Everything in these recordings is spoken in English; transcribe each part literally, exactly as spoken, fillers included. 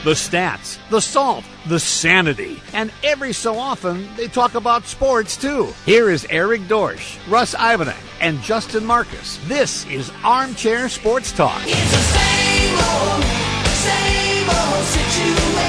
The stats, the salt, the sanity, and every so often they talk about sports too. Here is Eric Dorsch, Russ Ivanek, and Justin Marcus. This is Armchair Sports Talk. It's the same old, same old situation.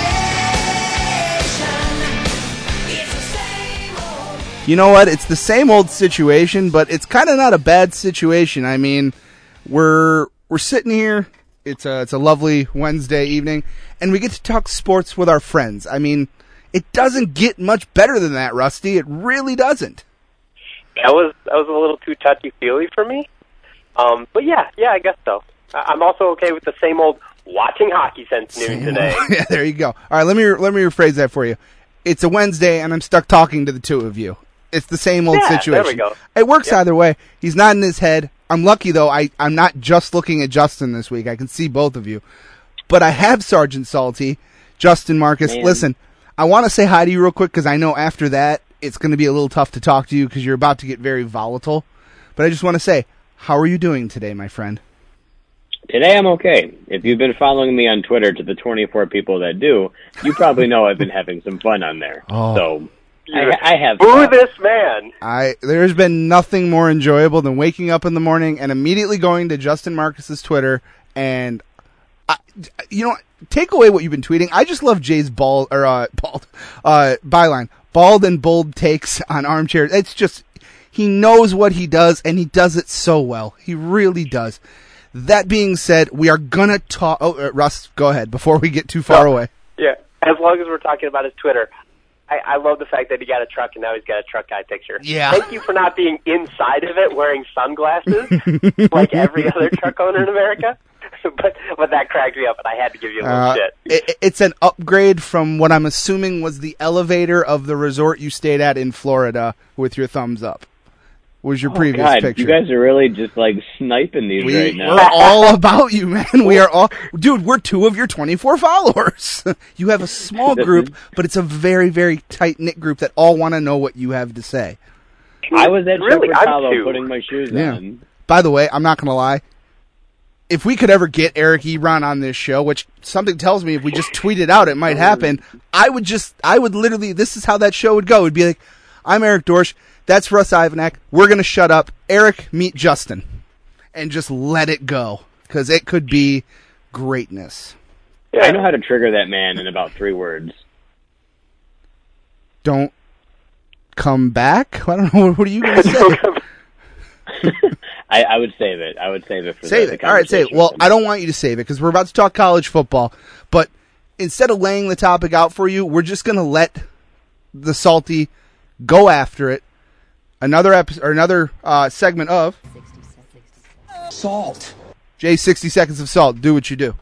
It's the same old. You know what? It's the same old situation, but it's kind of not a bad situation. I mean, we're we're sitting here. It's a, it's a lovely Wednesday evening, and we get to talk sports with our friends. I mean, it doesn't get much better than that, Rusty. It really doesn't. That was that was a little too touchy-feely for me. Um, but yeah, yeah, I guess so. I- I'm also okay with the same old watching hockey since noon today. Yeah, there you go. All right, let me let me rephrase that for you. It's a Wednesday, and I'm stuck talking to the two of you. It's the same old Yeah, there situation. we go. It works Yep. either way. He's not in his head. I'm lucky, though. I, I'm not just looking at Justin this week. I can see both of you. But I have Sergeant Salty, Justin Marcus. Man. Listen, I want to say hi to you real quick because I know after that it's going to be a little tough to talk to you because you're about to get very volatile. But I just want to say, how are you doing today, my friend? Today I'm okay. If you've been following me on Twitter, to the twenty-four people that do, you probably know I've been having some fun on there. Oh. So I, I have Boo fun. this man. I There's been nothing more enjoyable than waking up in the morning and immediately going to Justin Marcus's Twitter and, I, you know, take away what you've been tweeting. I just love Jay's bald or uh, bald uh, byline, bald and bold takes on Armchair. It's just he knows what he does and he does it so well. He really does. That being said, we are gonna talk. Oh, uh, Russ, go ahead before we get too far Oh. away. Yeah, as long as we're talking about his Twitter. I, I love the fact that he got a truck and now he's got a truck guy picture. Yeah. Thank you for not being inside of it wearing sunglasses like every other truck owner in America. but but that cracked me up, and I had to give you a little Uh, shit. it, it's an upgrade from what I'm assuming was the elevator of the resort you stayed at in Florida with your thumbs up. Was your Oh, previous God, picture? you guys are really just like sniping these we, right now. We're all about you, man. We are all, dude. We're two of your twenty-four followers. You have a small group, but it's a very, very tight knit group that all want to know what you have to say. I was at Really, Shepherd I'm Hollow two. putting my shoes Yeah. on. By the way, I'm not gonna lie. If we could ever get Eric Ebron on this show, which something tells me if we just tweet it out, it might happen. I would just, I would literally, this is how that show would go. It'd be like, I'm Eric Dorsch. That's Russ Ivanek. We're going to shut up. Eric, meet Justin. And just let it go. Because it could be greatness. Yeah. I know how to trigger that man in about three words. Don't come back? I don't know. What are you going to say? I, I would save it. I would save it for Save the, it. the All right, save it. conversation Well, with him. I don't want you to save it because we're about to talk college football. But instead of laying the topic out for you, we're just going to let the Salty go after it. Another episode, or another uh, segment of Salt. Jay's sixty seconds of Salt. Do what you do.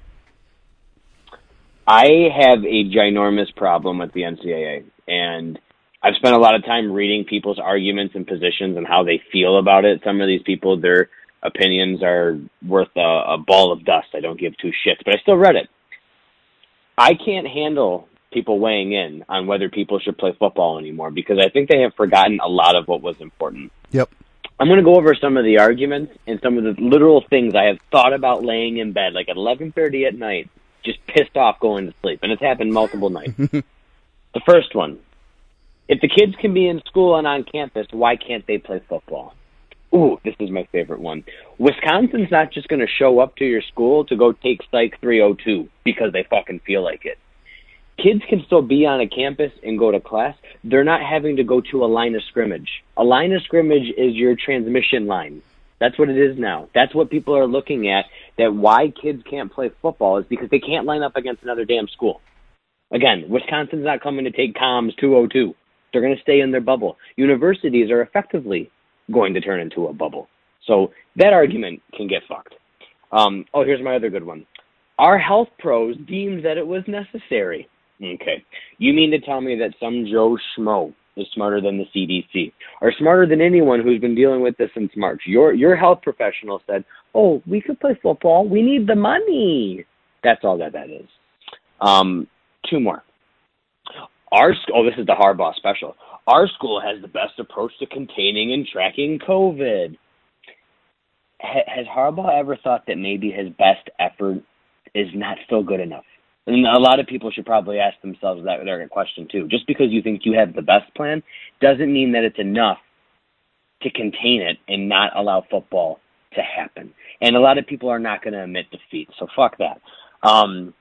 I have a ginormous problem with the N C double A, and I've spent a lot of time reading people's arguments and positions and how they feel about it. Some of these people, their opinions are worth a, a ball of dust. I don't give two shits, but I still read it. I can't handle people weighing in on whether people should play football anymore because I think they have forgotten a lot of what was important. Yep. I'm going to go over some of the arguments and some of the literal things I have thought about laying in bed, like at eleven thirty at night, just pissed off going to sleep. And it's happened multiple nights. The first one, if the kids can be in school and on campus, why can't they play football? Ooh, this is my favorite one. Wisconsin's not just going to show up to your school to go take Psych three oh two because they fucking feel like it. Kids can still be on a campus and go to class. They're not having to go to a line of scrimmage. A line of scrimmage is your transmission line. That's what it is now. That's what people are looking at, that why kids can't play football is because they can't line up against another damn school. Again, Wisconsin's not coming to take Comms two oh two. They're going to stay in their bubble. Universities are effectively going to turn into a bubble. So that argument can get fucked. Um, oh, here's my other good one. Our health pros deemed that it was necessary. Okay. You mean to tell me that some Joe Schmo is smarter than the C D C, or smarter than anyone who's been dealing with this since March? Your your health professional said, oh, we could play football. We need the money. That's all that that is. Um, two more. Our sc- Oh, this is the Harbaugh special. Our school has the best approach to containing and tracking COVID. Ha- has Harbaugh ever thought that maybe his best effort is not still good enough? And a lot of people should probably ask themselves that that question too. Just because you think you have the best plan doesn't mean that it's enough to contain it and not allow football to happen. And a lot of people are not going to admit defeat, so fuck that. Um,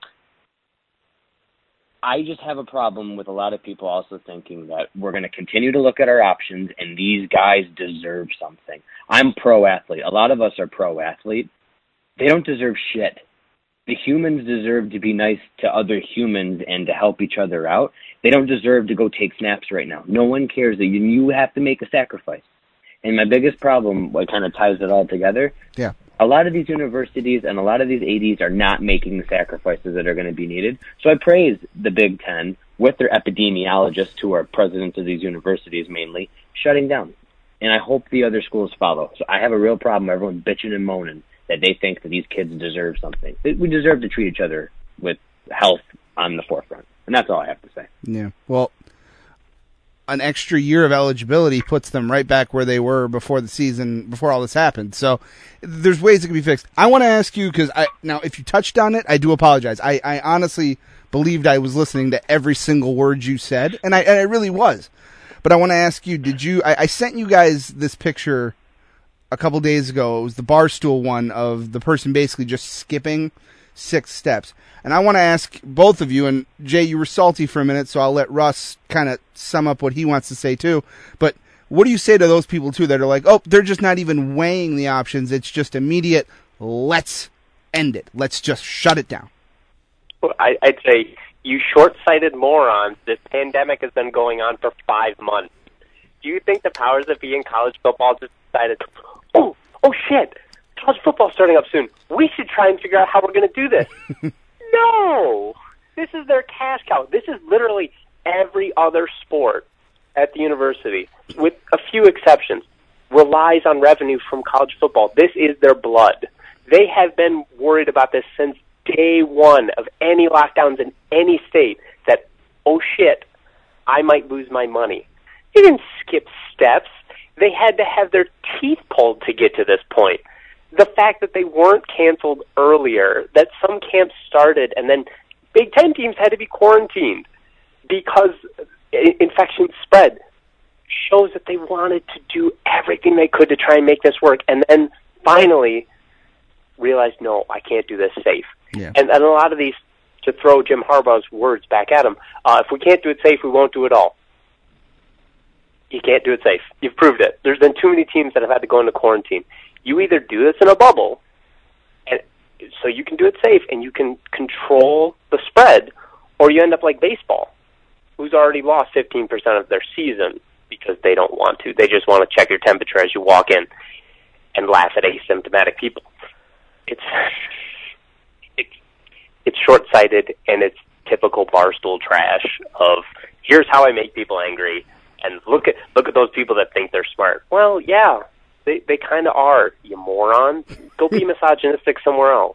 I just have a problem with a lot of people also thinking that we're going to continue to look at our options and these guys deserve something. I'm pro-athlete. A lot of us are pro-athlete. They don't deserve shit. The humans deserve to be nice to other humans and to help each other out. They don't deserve to go take snaps right now. No one cares that you, you have to make a sacrifice. And my biggest problem, what kind of ties it all together, Yeah. a lot of these universities and a lot of these A Ds are not making the sacrifices that are going to be needed. So I praise the Big Ten with their epidemiologists, who are presidents of these universities mainly, shutting down. And I hope the other schools follow. So I have a real problem, everyone bitching and moaning that they think that these kids deserve something. We deserve to treat each other with health on the forefront. And that's all I have to say. Yeah. Well, an extra year of eligibility puts them right back where they were before the season, before all this happened. So there's ways it can be fixed. I want to ask you, because I now if you touched on it, I do apologize. I, I honestly believed I was listening to every single word you said, and I, and I really was. But I want to ask you, did you, I, I sent you guys this picture a couple days ago. It was the Barstool one of the person basically just skipping six steps. And I want to ask both of you, and Jay, you were salty for a minute, so I'll let Russ kind of sum up what he wants to say too. But what do you say to those people too that are like, oh, they're just not even weighing the options. It's just immediate, let's end it. Let's just shut it down. Well, I, I'd say, you short-sighted morons, this pandemic has been going on for five months. Do you think the powers that be in college football just decided, oh, oh shit, college football's starting up soon. We should try and figure out how we're going to do this. No! This is their cash cow. This is literally every other sport at the university, with a few exceptions, relies on revenue from college football. This is their blood. They have been worried about this since day one of any lockdowns in any state, that, oh shit, I might lose my money. They didn't skip steps. They had to have their teeth pulled to get to this point. The fact that they weren't canceled earlier, that some camps started, and then Big Ten teams had to be quarantined because infections spread, shows that they wanted to do everything they could to try and make this work, and then finally realized, no, I can't do this safe. Yeah. And, and a lot of these, to throw Jim Harbaugh's words back at him, uh, if we can't do it safe, we won't do it all. You can't do it safe. You've proved it. There's been too many teams that have had to go into quarantine. You either do this in a bubble, and so you can do it safe and you can control the spread, or you end up like baseball, who's already lost fifteen percent of their season because they don't want to. They just want to check your temperature as you walk in and laugh at asymptomatic people. It's it's, it's short-sighted, and it's typical Barstool trash of, here's how I make people angry, and look at look at those people that think they're smart. Well, yeah. They they kind of are, you moron. Go be misogynistic somewhere else.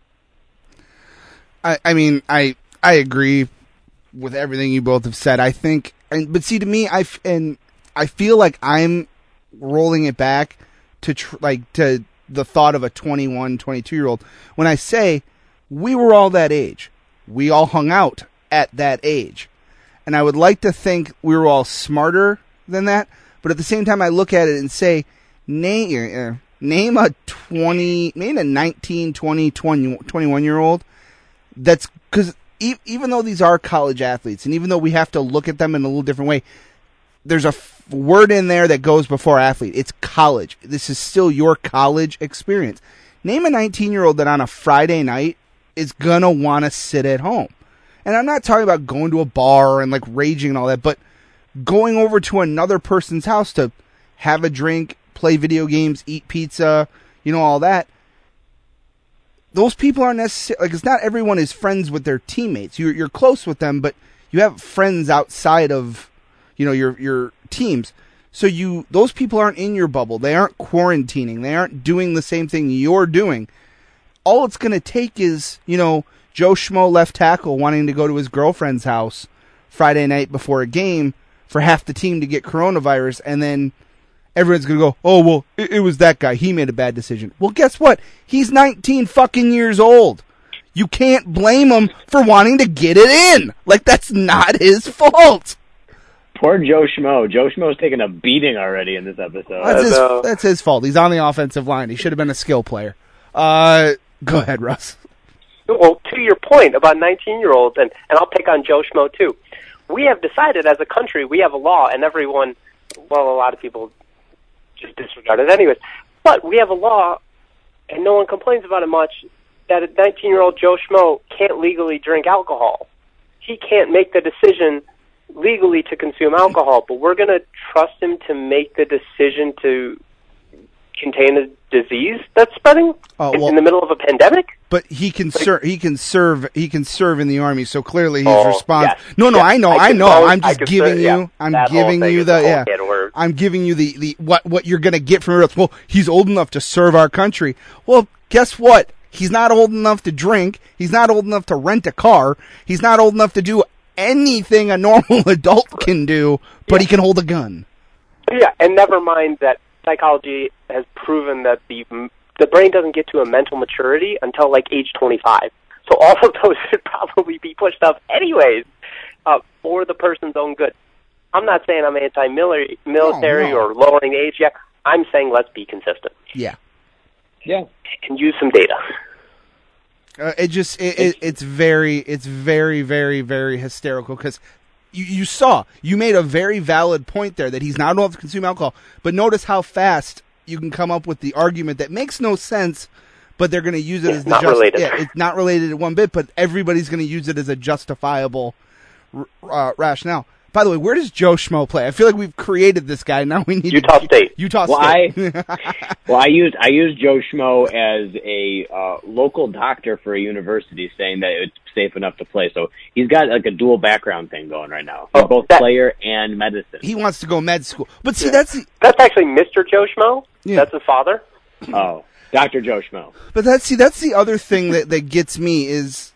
I, I mean, I I agree with everything you both have said. I think, and but see, to me, I f- and I feel like I'm rolling it back to tr- like to the thought of a twenty-one, twenty-two year old. When I say we were all that age, we all hung out at that age, and I would like to think we were all smarter than that. But at the same time, I look at it and say, Name, uh, name a twenty, name a nineteen, twenty, twenty, twenty-one year old. That's because e- even though these are college athletes, and even though we have to look at them in a little different way, there's a f- word in there that goes before athlete. It's college. This is still your college experience. Name a nineteen year old that on a Friday night is gonna want to sit at home. And I'm not talking about going to a bar and like raging and all that, but going over to another person's house to have a drink, play video games, eat pizza, you know, all that. Those people aren't necessarily, like, it's not everyone is friends with their teammates. You're, you're close with them, but you have friends outside of, you know, your, your teams. So you, those people aren't in your bubble. They aren't quarantining. They aren't doing the same thing you're doing. All it's going to take is, you know, Joe Schmo left tackle wanting to go to his girlfriend's house Friday night before a game for half the team to get coronavirus, and then everyone's going to go, oh, well, it, it was that guy. He made a bad decision. Well, guess what? He's nineteen fucking years old. You can't blame him for wanting to get it in. Like, that's not his fault. Poor Joe Schmo. Joe Schmo's taking a beating already in this episode. That's his, know. that's his fault. He's on the offensive line. He should have been a skill player. Uh, go ahead, Russ. Well, to your point about nineteen-year-olds, and, and I'll pick on Joe Schmo too, we have decided as a country, we have a law, and everyone, well, a lot of people just disregard it anyways, but we have a law, and no one complains about it much, that a nineteen-year-old Joe Schmo can't legally drink alcohol. He can't make the decision legally to consume alcohol, but we're going to trust him to make the decision to contain a disease that's spreading Oh, in, well- in the middle of a pandemic? But he can serve. He can serve. He can serve in the army. So clearly, his Oh, response. yes, No, no, yes. I know, I I can know. vote, I'm I just can giving say, you. yeah, I'm that whole giving thing you is the a whole yeah. can of worms. I'm giving you the, the what what you're gonna get from it. Well, he's old enough to serve our country. Well, guess what? He's not old enough to drink. He's not old enough to rent a car. He's not old enough to do anything a normal adult can do. But he can hold a gun. Yeah, and never mind that psychology has proven that the the brain doesn't get to a mental maturity until like age twenty-five. So all of those should probably be pushed up anyways uh, for the person's own good. I'm not saying I'm anti-military military No, no. or lowering the age yet. I'm saying let's be consistent Yeah. Yeah. and use some data. Uh, it just it, it, it's very it's very very very hysterical because you, you saw you made a very valid point there that he's not old enough to consume alcohol, but notice how fast you can come up with the argument that makes no sense, but they're going to use it Yeah, as the not just, related. yeah, it's not related one bit, but everybody's going to use it as a justifiable uh, rationale. By the way, where does Joe Schmo play? I feel like we've created this guy. Now we need Utah to, State. Utah Well, State. I, well, I used I used Joe Schmo as a uh, local doctor for a university, saying that it's safe enough to play. So he's got like a dual background thing going right now, Oh, both that- player and medicine. He wants to go med school, but see that's the, That's actually Mister Joe Schmo. Yeah. That's his father. Oh, Doctor Joe Schmo. But that's see, that's the other thing that, that gets me is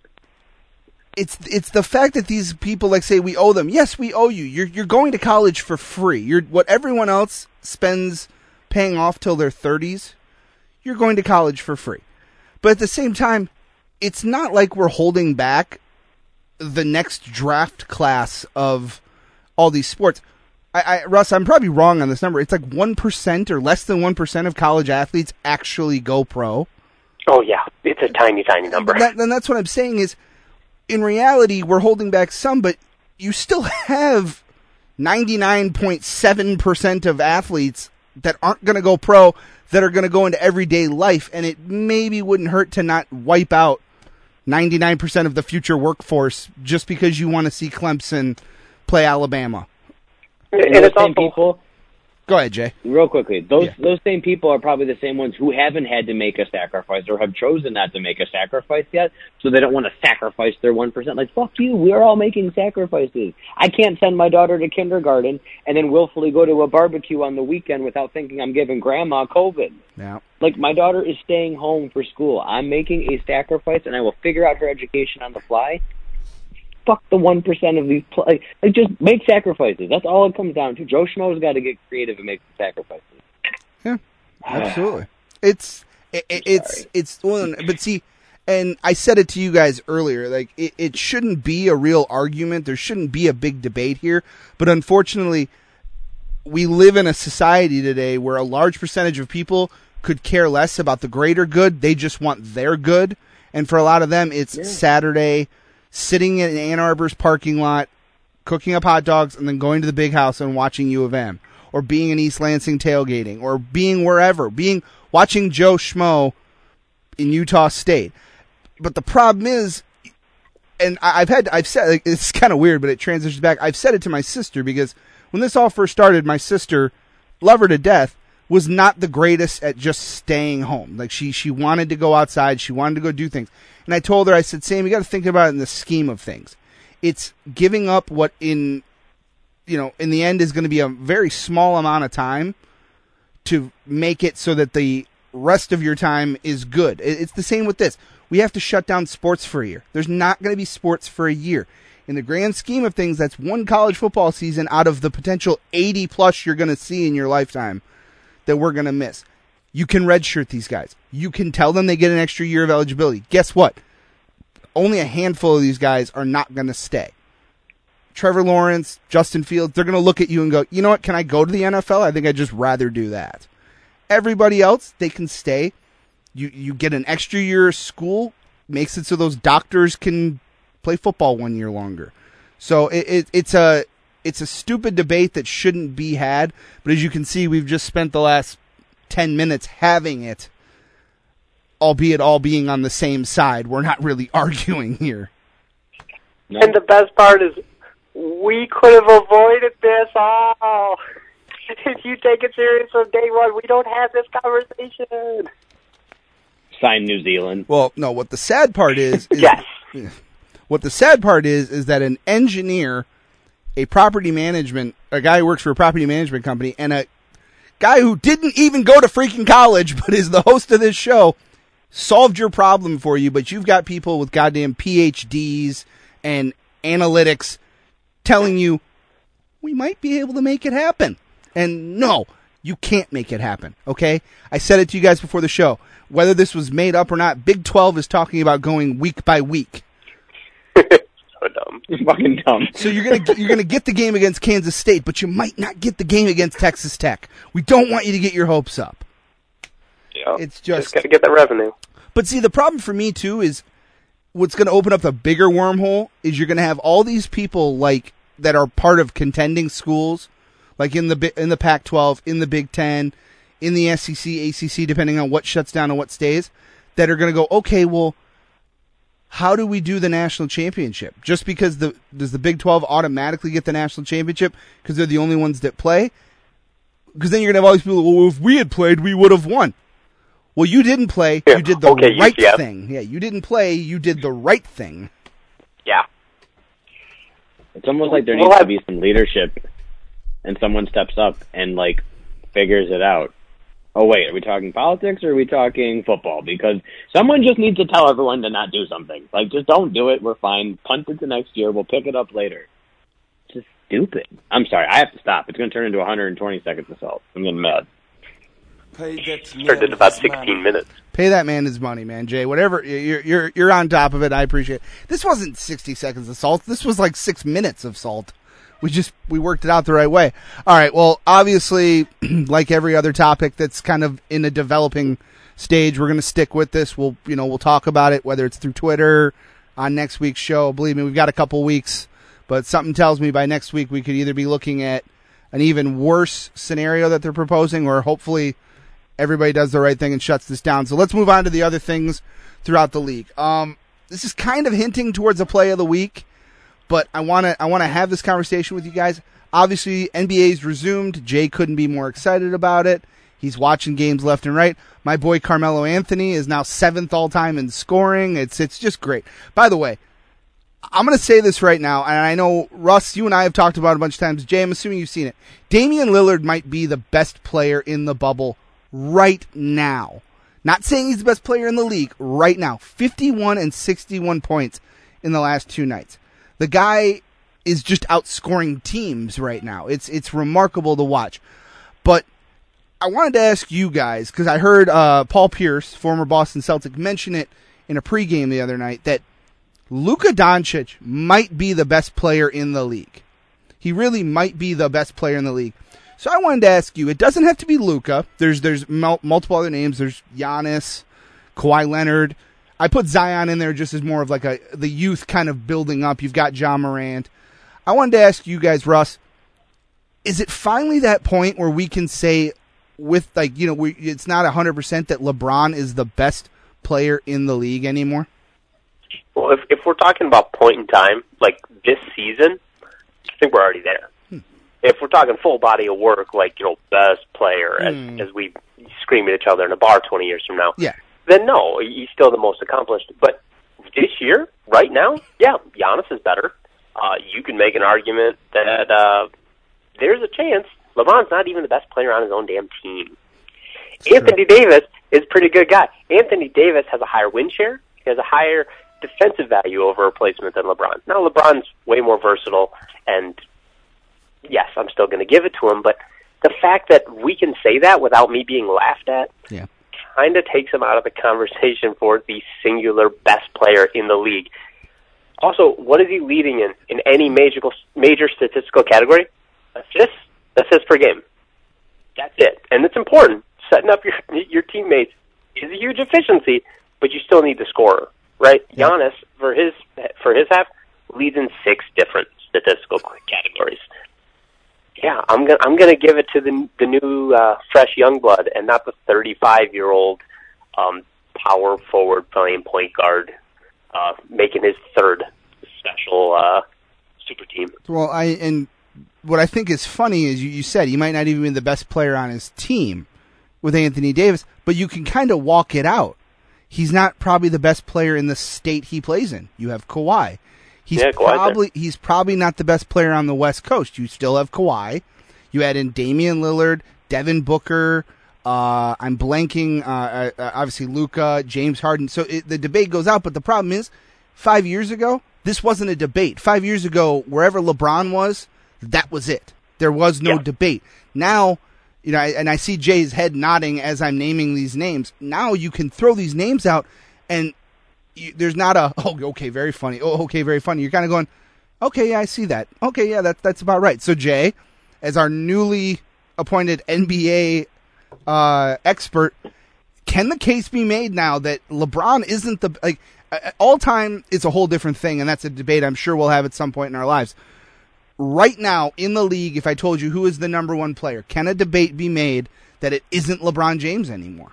it's it's the fact that these people like say we owe them. Yes, we owe you. You're you're going to college for free. You're what everyone else spends paying off till their thirties. You're going to college for free. But at the same time, it's not like we're holding back the next draft class of all these sports. I, I Russ, I'm probably wrong on this number. It's like one percent or less than one percent of college athletes actually go pro. Oh yeah, it's a tiny, tiny number. That, and that's what I'm saying is, in reality, we're holding back some, but you still have ninety-nine point seven percent of athletes that aren't going to go pro, that are going to go into everyday life, and it maybe wouldn't hurt to not wipe out ninety-nine percent of the future workforce just because you want to see Clemson play Alabama. and And those it's same also people, Go ahead, Jay. real quickly, those Yeah. those same people are probably the same ones who haven't had to make a sacrifice or have chosen not to make a sacrifice yet, so they don't want to sacrifice their one percent. Like, fuck you, we're all making sacrifices. I can't send my daughter to kindergarten and then willfully go to a barbecue on the weekend without thinking I'm giving grandma COVID. Yeah. Like, my daughter is staying home for school. I'm making a sacrifice, and I will figure out her education on the fly. Fuck the one percent of these. Pl- like, like, just make sacrifices. That's all it comes down to. Joe Schmo's got to get creative and make some sacrifices. Yeah, absolutely. It's it, it, it's it's well, but see, and I said it to you guys earlier. Like it, it shouldn't be a real argument. There shouldn't be a big debate here. But unfortunately, we live in a society today where a large percentage of people could care less about the greater good. They just want their good. And for a lot of them, it's Saturday, sitting in Ann Arbor's parking lot, cooking up hot dogs, and then going to the big house and watching U of M. Or being in East Lansing tailgating. Or being wherever. Being watching Joe Schmo in Utah State. But the problem is, and I- I've had, I've said, like, it's kind of weird, but it transitions back. I've said it to my sister because when this all first started, my sister, love her to death, was not the greatest at just staying home. Like she, she wanted to go outside. She wanted to go do things. And I told her, I said, Sam, you got to think about it in the scheme of things. It's giving up what in, you know, in the end is going to be a very small amount of time to make it so that the rest of your time is good. It- It's the same with this. We have to shut down sports for a year. There's not going to be sports for a year. In the grand scheme of things, that's one college football season out of the potential eighty plus you're going to see in your lifetime that we're going to miss. You can redshirt these guys. You can tell them they get an extra year of eligibility. Guess what? only a handful of these guys are not going to stay. Trevor Lawrence, Justin Fields, they're going to look at you and go, you know what, can I go to the N F L? I think I'd just rather do that. Everybody else, they can stay. You you get an extra year of school, makes it so those doctors can play football one year longer. So it, it it's a it's a stupid debate that shouldn't be had. But as you can see, we've just spent the last ten minutes having it, albeit all being on the same side. We're not really arguing here. No. And the best part is, we could have avoided this. Oh, if you take it serious from day one, we don't have this conversation. Sign New Zealand. Well, no, what the sad part is, is Yes. what the sad part is, is that an engineer, a property management, a guy who works for a property management company, and a guy who didn't even go to freaking college, but is the host of this show, solved your problem for you, but you've got people with goddamn P H Ds and analytics telling you, we might be able to make it happen. And no, you can't make it happen, okay? I said it to you guys before the show. Whether this was made up or not, Big twelve is talking about going week by week. So dumb. You're fucking dumb. So you're gonna you're gonna get the game against Kansas State, but you might not get the game against Texas Tech. We don't want you to get your hopes up. Yeah. It's just- just got to get that revenue. But see, the problem for me too is what's going to open up the bigger wormhole is you're going to have all these people like that are part of contending schools, like in the Bi- in the Pac twelve, in the Big Ten, in the S E C, A C C, depending on what shuts down and what stays, that are going to go, okay, well, how do we do the national championship? Just because the does the Big twelve automatically get the national championship because they're the only ones that play? Because then you're going to have all these people, well, if we had played, we would have won. Well, you didn't play. Yeah. You did the Okay, right U C F. thing. Yeah, you didn't play. You did the right thing. Yeah. It's almost like there We'll needs to have- be some leadership, and someone steps up and like figures it out. Oh wait, are we talking politics or are we talking football? Because someone just needs to tell everyone to not do something. Like, just don't do it. We're fine. Punt it to next year. We'll pick it up later. It's just stupid. I'm sorry. I have to stop. It's going to turn into one hundred twenty seconds assault. I'm getting mad. Started in about sixteen minutes. Pay that man his money, man, Jay. Whatever, you're you're you're on top of it. I appreciate it. This wasn't sixty seconds of salt. This was like six minutes of salt. We just we worked it out the right way. All right. Well, obviously, like every other topic that's kind of in a developing stage, we're going to stick with this. We'll you know we'll talk about it, whether it's through Twitter, on next week's show. Believe me, we've got a couple weeks, but something tells me by next week we could either be looking at an even worse scenario that they're proposing, or hopefully everybody does the right thing and shuts this down. So let's move on to the other things throughout the league. Um, this is kind of hinting towards a play of the week, but I want to I want to have this conversation with you guys. Obviously, N B A's resumed. Jay couldn't be more excited about it. He's watching games left and right. My boy Carmelo Anthony is now seventh all-time in scoring. It's it's just great. By the way, I'm going to say this right now, and I know, Russ, you and I have talked about it a bunch of times. Jay, I'm assuming you've seen it. Damian Lillard might be the best player in the bubble right now. Not saying he's the best player in the league right now. fifty-one and sixty-one points in the last two nights. The guy is just outscoring teams right now. It's it's remarkable to watch. But I wanted to ask you guys, because I heard uh, Paul Pierce, former Boston Celtic, mention it in a pregame the other night, that Luka Doncic might be the best player in the league. He really might be the best player in the league. So I wanted to ask you, it doesn't have to be Luka. There's there's mul- multiple other names. There's Giannis, Kawhi Leonard. I put Zion in there just as more of like a the youth kind of building up. You've got Ja Morant. I wanted to ask you guys, Russ, is it finally that point where we can say with like, you know, we, it's not one hundred percent that LeBron is the best player in the league anymore? Well, if if we're talking about point in time, like this season, I think we're already there. Hmm. If we're talking full body of work, like, you know, best player, Hmm. as, as we scream at each other in a bar twenty years from now, Yeah. then no, he's still the most accomplished. But this year, right now, yeah, Giannis is better. Uh, you can make an argument that uh, there's a chance LeBron's not even the best player on his own damn team. Anthony Davis is a pretty good guy. Anthony Davis has a higher win share. He has a higher defensive value over replacement than LeBron. Now, LeBron's way more versatile, and yes, I'm still going to give it to him, but the fact that we can say that without me being laughed at Yeah. kind of takes him out of the conversation for the singular best player in the league. Also, what is he leading in in any major major statistical category? Assists, assists per game. That's it, and it's important. Setting up your your teammates is a huge efficiency, but you still need the scorer, right? Yeah. Giannis for his for his half leads in six different statistical categories. Yeah, I'm gonna I'm gonna give it to the the new uh, fresh young blood, and not the thirty-five year old um, power forward playing point guard, uh, making his third special uh, super team. Well, I and what I think is funny is you, you said he might not even be the best player on his team with Anthony Davis, but you can kind of walk it out. He's not probably the best player in the state he plays in. You have Kawhi. He's Yeah, Kawhi's probably he's probably not the best player on the West Coast. You still have Kawhi. You add in Damian Lillard, Devin Booker. Uh, I'm blanking. Uh, uh, obviously, Luka, James Harden. So it, the debate goes out. But the problem is, five years ago, this wasn't a debate. Five years ago, wherever LeBron was, that was it. There was no Yeah. debate. Now, you know, I, and I see Jay's head nodding as I'm naming these names. Now you can throw these names out, and you, there's not a, oh, okay, very funny. Oh, okay, very funny. You're kind of going, okay, yeah, I see that. Okay, yeah, that, that's about right. So, Jay, as our newly appointed N B A uh, expert, can the case be made now that LeBron isn't the, like, uh, all time is a whole different thing, and that's a debate I'm sure we'll have at some point in our lives. Right now, in the league, if I told you who is the number one player, can a debate be made that it isn't LeBron James anymore?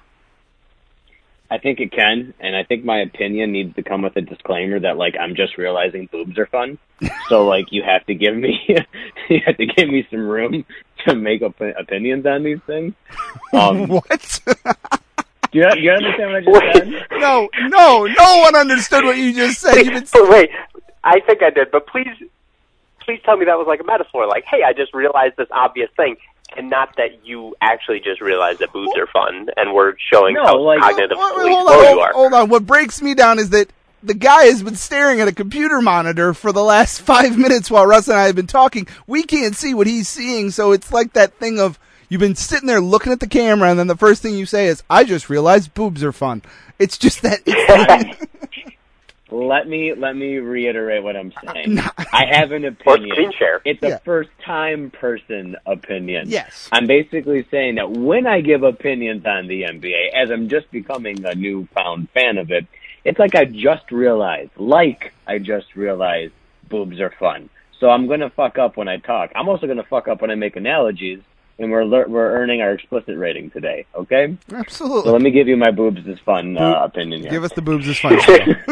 I think it can, and I think my opinion needs to come with a disclaimer that, like, I'm just realizing boobs are fun. So, like, you have to give me, you have to give me some room to make op- opinions on these things. Um, What? do, you, do you understand what I just said? No, no, no one understood what you just said. You've been But wait, I think I did, but please, please tell me that was like a metaphor. Like, hey, I just realized this obvious thing, and not that you actually just realized that boobs are fun, and we're showing No, how like- cognitively Wait, wait, hold slow on, you hold, are. hold on. What breaks me down is that the guy has been staring at a computer monitor for the last five minutes while Russ and I have been talking. We can't see what he's seeing, so it's like that thing of you've been sitting there looking at the camera, and then the first thing you say is, I just realized boobs are fun. It's just that... It's Let me let me reiterate what I'm saying. No. I have an Or opinion. screen share. It's a Yeah. first time person opinion. Yes. I'm basically saying that when I give opinions on the N B A, as I'm just becoming a newfound fan of it, it's like I just realized, like I just realized boobs are fun. So I'm going to fuck up when I talk. I'm also going to fuck up when I make analogies, and we're lear- we're earning our explicit rating today, okay? Absolutely. So let me give you my boobs is fun uh, opinion here. Give us the boobs is fun.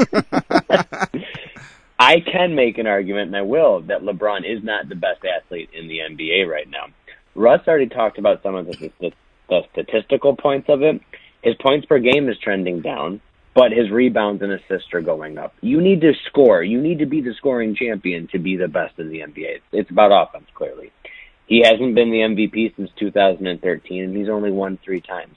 Joe. I can make an argument, and I will, that LeBron is not the best athlete in the N B A right now. Russ already talked about some of the, the, the statistical points of it. His points per game is trending down, but his rebounds and assists are going up. You need to score. You need to be the scoring champion to be the best in the N B A. It's about offense, clearly. He hasn't been the M V P since two thousand thirteen, and he's only won three times.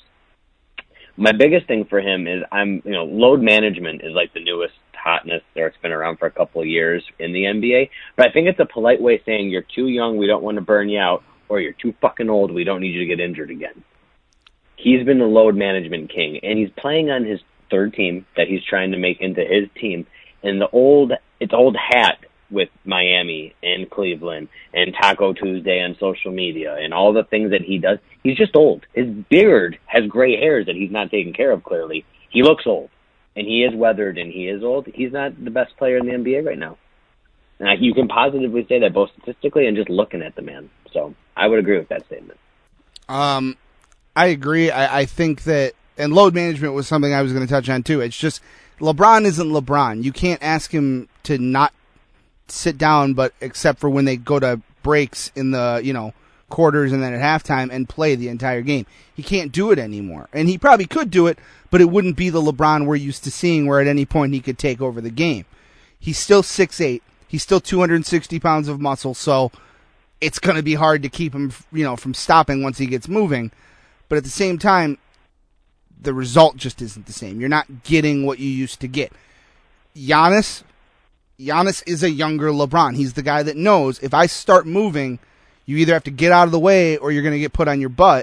My biggest thing for him is I'm, you know, load management is like the newest hotness, or it's been around for a couple of years in the N B A. But I think it's a polite way of saying you're too young, we don't want to burn you out, or you're too fucking old, we don't need you to get injured again. He's been the load management king, and he's playing on his third team that he's trying to make into his team. And the old, it's old hat with Miami and Cleveland and Taco Tuesday on social media and all the things that he does. He's just old. His beard has gray hairs that he's not taking care of, clearly. He looks old, and he is weathered, and he is old. He's not the best player in the N B A right now. And you can positively say that both statistically and just looking at the man. So I would agree with that statement. Um, I agree. I, I think that, and load management was something I was going to touch on too. It's just LeBron isn't LeBron. You can't ask him to not sit down, but except for when they go to breaks in the, you know, quarters and then at halftime and play the entire game. He can't do it anymore. And he probably could do it, but it wouldn't be the LeBron we're used to seeing where at any point he could take over the game. He's still six eight. He's still two hundred sixty pounds of muscle, so it's going to be hard to keep him, you know, from stopping once he gets moving. But at the same time, the result just isn't the same. You're not getting what you used to get. Giannis, Giannis is a younger LeBron. He's the guy that knows if I start moving, you either have to get out of the way or you're going to get put on your butt,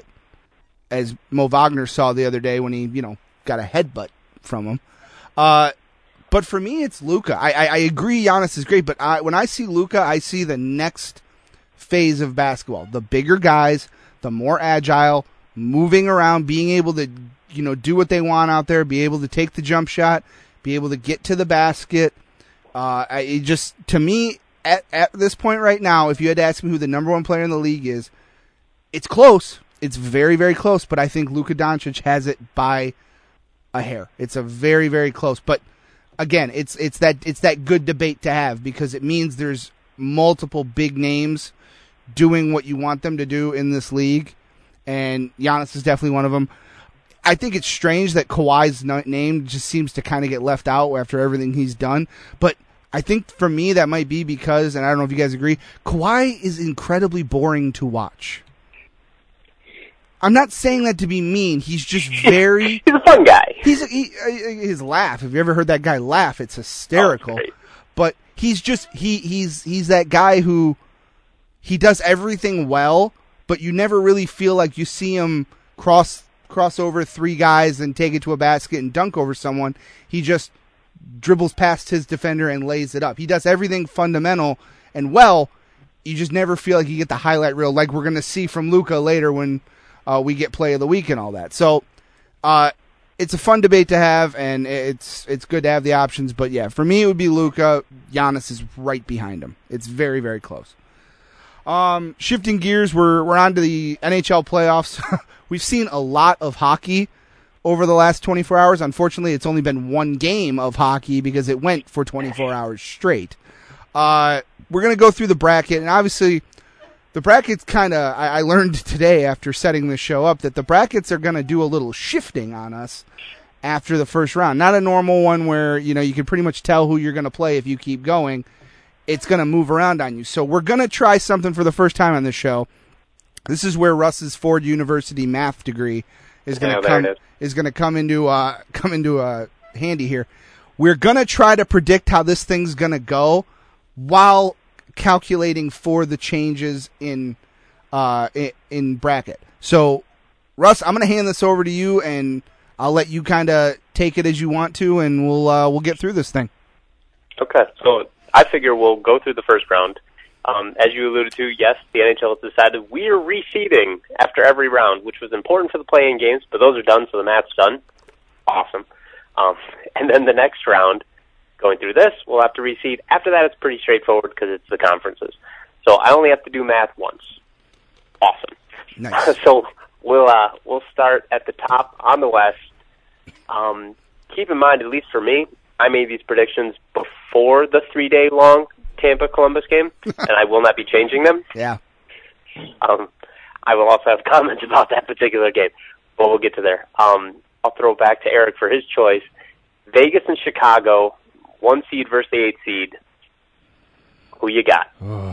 as Mo Wagner saw the other day when he, you know, got a headbutt from him. Uh, But for me, it's Luka. I, I, I agree Giannis is great, but I, when I see Luka, I see the next phase of basketball. The bigger guys, the more agile, moving around, being able to, you know, do what they want out there, be able to take the jump shot, be able to get to the basket. Uh, I, it just, to me, at, at this point right now, if you had to ask me who the number one player in the league is, it's close. It's very, very close, but I think Luka Doncic has it by a hair. It's a very, very close. But again, it's it's that it's that good debate to have because it means there's multiple big names doing what you want them to do in this league, and Giannis is definitely one of them. I think it's strange that Kawhi's name just seems to kind of get left out after everything he's done, but I think for me that might be because, and I don't know if you guys agree, Kawhi is incredibly boring to watch. I'm not saying that to be mean. He's just very... He's a fun guy. He's he, his laugh. Have you ever heard that guy laugh? It's hysterical. Oh, but he's just he he's he's that guy who he does everything well, but you never really feel like you see him cross cross over three guys and take it to a basket and dunk over someone. He just dribbles past his defender and lays it up. He does everything fundamental and well. You just never feel like you get the highlight reel like we're going to see from Luka later when uh, we get play of the week and all that. So uh, it's a fun debate to have, and it's it's good to have the options. But, yeah, for me it would be Luka. Giannis is right behind him. It's very, very close. Um, shifting gears, we're, we're on to the N H L playoffs. We've seen a lot of hockey over the last twenty-four hours. Unfortunately, it's only been one game of hockey because it went for twenty-four hours straight. Uh, we're going to go through the bracket, and obviously the brackets kind of, I, I learned today after setting this show up that the brackets are going to do a little shifting on us after the first round. Not a normal one where, you know, you can pretty much tell who you're going to play if you keep going. It's going to move around on you. So we're going to try something for the first time on this show. This is where Russ's Ford University math degree is going to Yeah, come there it is going to come into uh come into uh handy here. We're going to try to predict how this thing's going to go while calculating for the changes in uh in, in bracket. So Russ, I'm going to hand this over to you and I'll let you kind of take it as you want to, and we'll uh, we'll get through this thing. Okay, so I figure we'll go through the first round. Um, as you alluded to, yes, the N H L has decided we are reseeding after every round, which was important for the play-in games, but those are done, so the math's done. Awesome. Um, and then the next round, going through this, we'll have to reseed. After that, it's pretty straightforward because it's the conferences. So I only have to do math once. Awesome. Nice. So we'll uh, we'll start at the top on the West. Um, keep in mind, at least for me, I made these predictions before the three-day-long Tampa-Columbus game, and I will not be changing them. Yeah. Um, I will also have comments about that particular game, but we'll get to there. Um, I'll throw it back to Eric for his choice. Vegas and Chicago, one seed versus the eight seed. Who you got?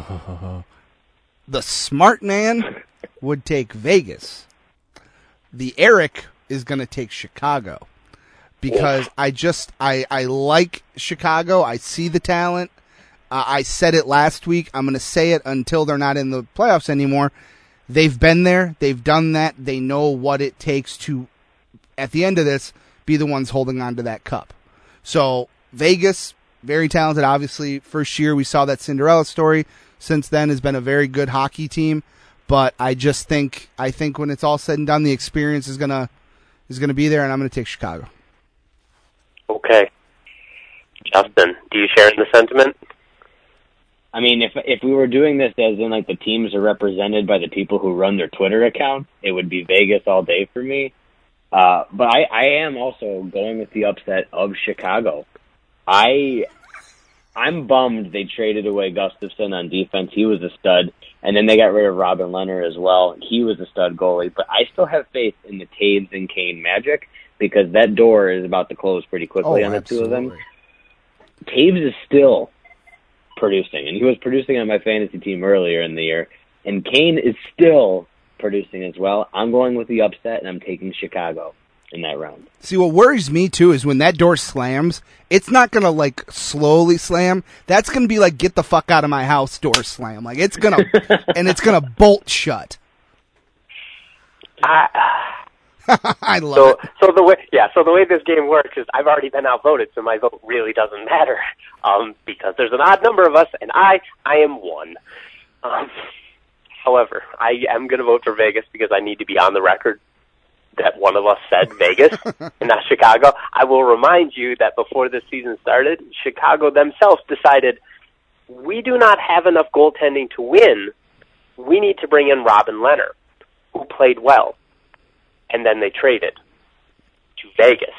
The smart man would take Vegas. The Eric is going to take Chicago because I just I, I like Chicago. I see the talent. Uh, I said it last week. I'm going to say it until they're not in the playoffs anymore. They've been there. They've done that. They know what it takes to, at the end of this, be the ones holding on to that cup. So Vegas, very talented. Obviously, first year we saw that Cinderella story. Since then, has been a very good hockey team. But I just think I think when it's all said and done, the experience is gonna is gonna be there, and I'm going to take Chicago. Okay, Justin, do you share in the sentiment? I mean, if if we were doing this as in like the teams are represented by the people who run their Twitter account, it would be Vegas all day for me. Uh, but I, I am also going with the upset of Chicago. I I'm bummed they traded away Gustafsson on defense. He was a stud, and then they got rid of Robin Leonard as well. He was a stud goalie, but I still have faith in the Taves and Kane magic because that door is about to close pretty quickly oh, on the absolutely. two of them. Taves is still producing, and he was producing on my fantasy team earlier in the year, and Kane is still producing as well. I'm going with the upset, and I'm taking Chicago in that round. See, what worries me too is when that door slams, it's not gonna like slowly slam. That's gonna be like get the fuck out of my house door slam. Like it's gonna and it's gonna bolt shut. I, I love So, it. so the way, yeah, so the way this game works is I've already been outvoted, so my vote really doesn't matter, um, because there's an odd number of us, and I, I am one. Um, however, I am going to vote for Vegas because I need to be on the record that one of us said Vegas and not Chicago. I will remind you that before this season started, Chicago themselves decided we do not have enough goaltending to win. We need to bring in Robin Lehner, who played well. And then they traded to Vegas.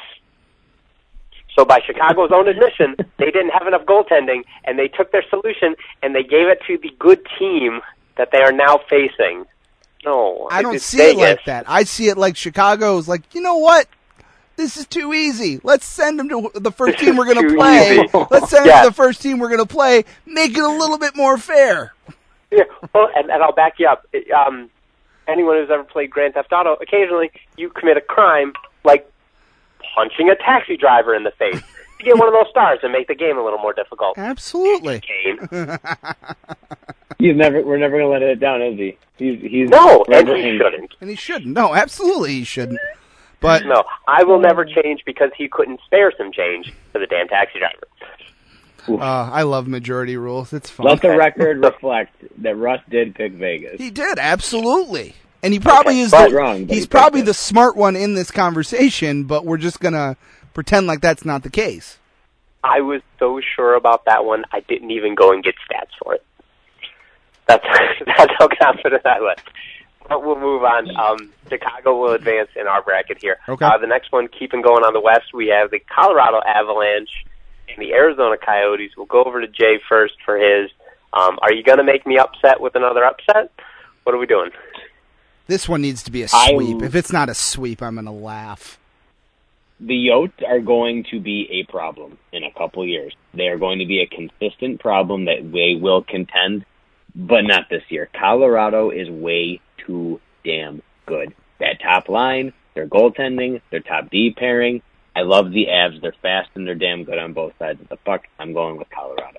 So by Chicago's own admission, they didn't have enough goaltending, and they took their solution and they gave it to the good team that they are now facing. No, I don't it's see Vegas. it like that. I see it like Chicago's like, you know what? This is too easy. Let's send them to the first team we're going to Too play. easy. Let's send Yeah. them to the first team we're going to play. Make it a little bit more fair. Yeah, well, and, and I'll back you up. It, um, anyone who's ever played Grand Theft Auto, occasionally you commit a crime like punching a taxi driver in the face to get one of those stars and make the game a little more difficult. Absolutely. Kane. He's never. We're never gonna let it down, is he? He's. He's No, and forever he angry. shouldn't. And he shouldn't. No, absolutely he shouldn't. But No, I will never change because he couldn't spare some change for the damn taxi driver. uh, I love majority rules. It's fun. Let the record reflect that Russ did pick Vegas. He did, absolutely. And he probably Okay, is but- the, wrong, but he's he probably picked it. the smart one in this conversation, but we're just going to pretend like that's not the case. I was so sure about that one, I didn't even go and get stats for it. That's that's how confident I was. But we'll move on. Um, Chicago will advance in our bracket here. Okay. Uh, the next one, keeping going on the West, we have the Colorado Avalanche and the Arizona Coyotes. We'll go over to Jay first for his. Um, are you going to make me upset with another upset? What are we doing? This one needs to be a I- sweep. If it's not a sweep, I'm going to laugh. The Yotes are going to be a problem in a couple years. They are going to be a consistent problem that they will contend, but not this year. Colorado is way too damn good. That top line, their goaltending, their top D pairing. I love the Avs. They're fast and they're damn good on both sides of the puck. I'm going with Colorado.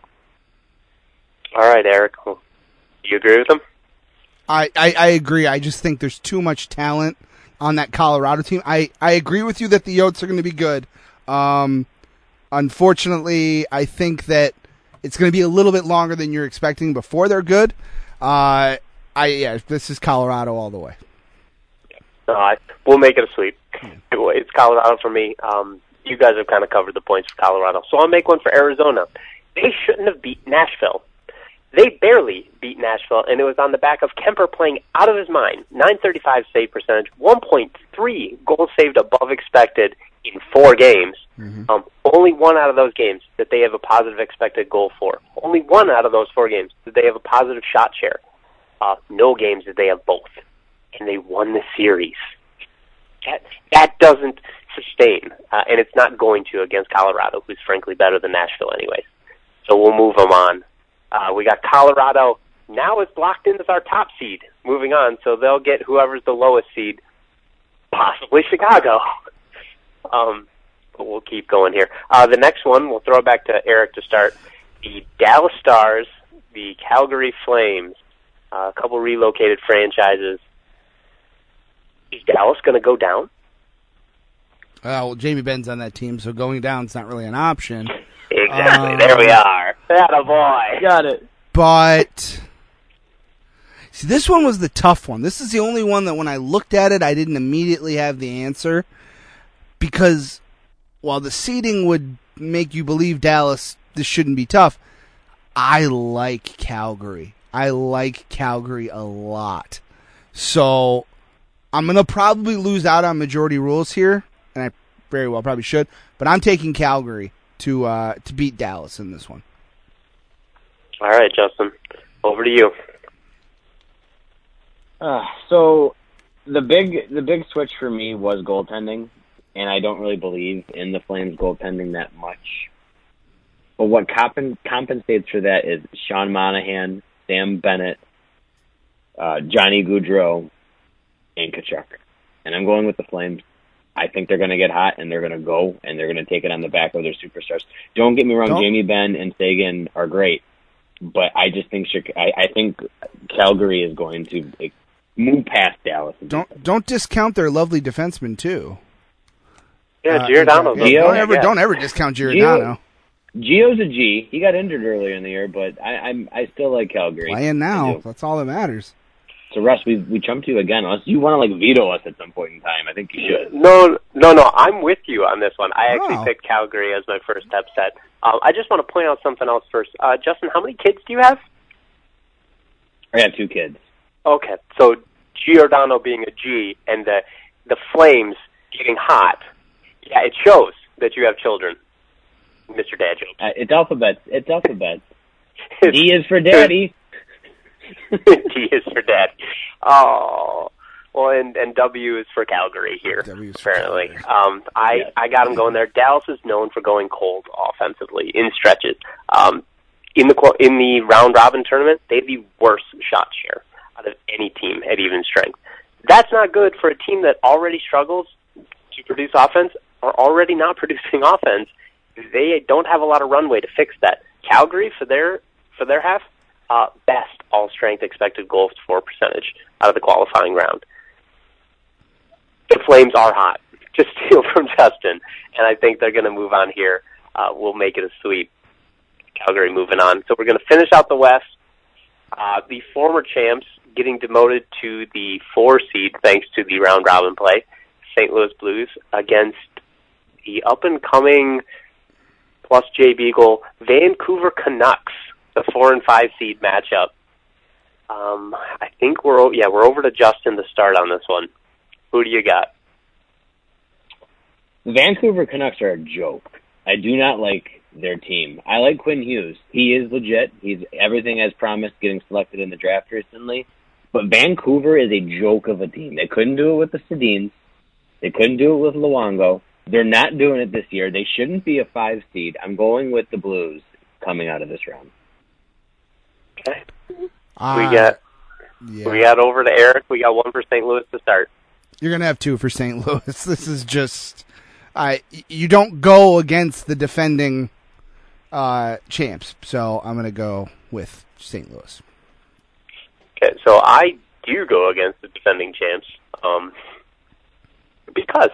All right, Eric. Do you agree with him? I, I, I agree. I just think there's too much talent on that Colorado team. I, I agree with you that the Yotes are going to be good. Um, unfortunately, I think that it's going to be a little bit longer than you're expecting before they're good. Uh, I yeah, this is Colorado all the way. No, I, we'll make it a sweep. It's Colorado for me. Um, you guys have kind of covered the points for Colorado, so I'll make one for Arizona. They shouldn't have beat Nashville. They barely beat Nashville, and it was on the back of Kemper playing out of his mind. nine thirty-five save percentage, one point three goals saved above expected in four games. Mm-hmm. Um, only one out of those games that they have a positive expected goal for. Only one out of those four games that they have a positive shot share. Uh, no games that they have both. And they won the series. That that doesn't sustain, uh, and it's not going to against Colorado, who's frankly better than Nashville anyways. So we'll move them on. Uh, we got Colorado. Now it's locked in as our top seed. Moving on, so they'll get whoever's the lowest seed, possibly Chicago. Um, but we'll keep going here. Uh, the next one, we'll throw it back to Eric to start. The Dallas Stars, the Calgary Flames, uh, a couple relocated franchises. Is Dallas going to go down? Uh, well, Jamie Benn's on that team, so going down's not really an option. Exactly. Um, there we are. Atta boy. Got it. But see, this one was the tough one. This is the only one that when I looked at it, I didn't immediately have the answer. Because while the seeding would make you believe Dallas, this shouldn't be tough, I like Calgary. I like Calgary a lot. So I'm going to probably lose out on majority rules here, and I very well probably should, but I'm taking Calgary to uh, to beat Dallas in this one. All right, Justin. Over to you. Uh, so the big the big switch for me was goaltending, and I don't really believe in the Flames goaltending that much. But what comp- compensates for that is Sean Monahan, Sam Bennett, uh, Johnny Gaudreau, and Tkachuk. And I'm going with the Flames. I think they're going to get hot, and they're going to go, and they're going to take it on the back of their superstars. Don't get me wrong, Don't. Jamie Benn and Sagan are great, but I just think Chicago, I, I think Calgary is going to move past Dallas. Don't don't discount their lovely defensemen too. Yeah, Uh, Giordano's yeah, Gio? don't ever yeah. don't ever discount Giordano. Gio's a G. He got injured earlier in the year, but I, I'm I still like Calgary. Playing I now, do. that's all that matters. So Russ, we we jumped you again. Unless you want to like veto us at some point in time, I think you should. No, no, no. I'm with you on this one. I actually Oh. picked Calgary as my first upset. Um, I just want to point out something else first. Uh, Justin, how many kids do you have? I got two kids. Okay, so Giordano being a G and the the Flames getting hot. Yeah, it shows that you have children, Mister Dad Joke. Uh, it's alphabet. It's alphabet. D is for daddy. D is for Dad. Oh, well, and and W is for Calgary here. W is for apparently, Calgary. um, I Yes. I got him going there. Dallas is known for going cold offensively in stretches. Um, in the qual- in the round robin tournament, they have the worst shot share out of any team at even strength. That's not good for a team that already struggles to produce offense or already not producing offense. They don't have a lot of runway to fix that. Calgary, for their for their half, uh, best all-strength expected goals for percentage out of the qualifying round. The Flames are hot. Just steal from Justin, and I think they're going to move on here. Uh, we'll make it a sweep. Calgary moving on. So we're going to finish out the West. Uh, the former champs getting demoted to the four seed thanks to the round robin play. Saint Louis Blues against the up-and-coming plus Jay Beagle Vancouver Canucks, the four and five seed matchup. Um, I think we're o- yeah we're over to Justin to start on this one. Who do you got? The Vancouver Canucks are a joke. I do not like their team. I like Quinn Hughes. He is legit. He's everything as promised, getting selected in the draft recently. But Vancouver is a joke of a team. They couldn't do it with the Sedins. They couldn't do it with Luongo. They're not doing it this year. They shouldn't be a five seed. I'm going with the Blues coming out of this round. Okay. Uh, we got yeah. we got over to Eric. We got one for Saint Louis to start. You're gonna have two for Saint Louis. This is just, I you don't go against the defending uh, champs, so I'm gonna go with Saint Louis. Okay, so I do go against the defending champs um, because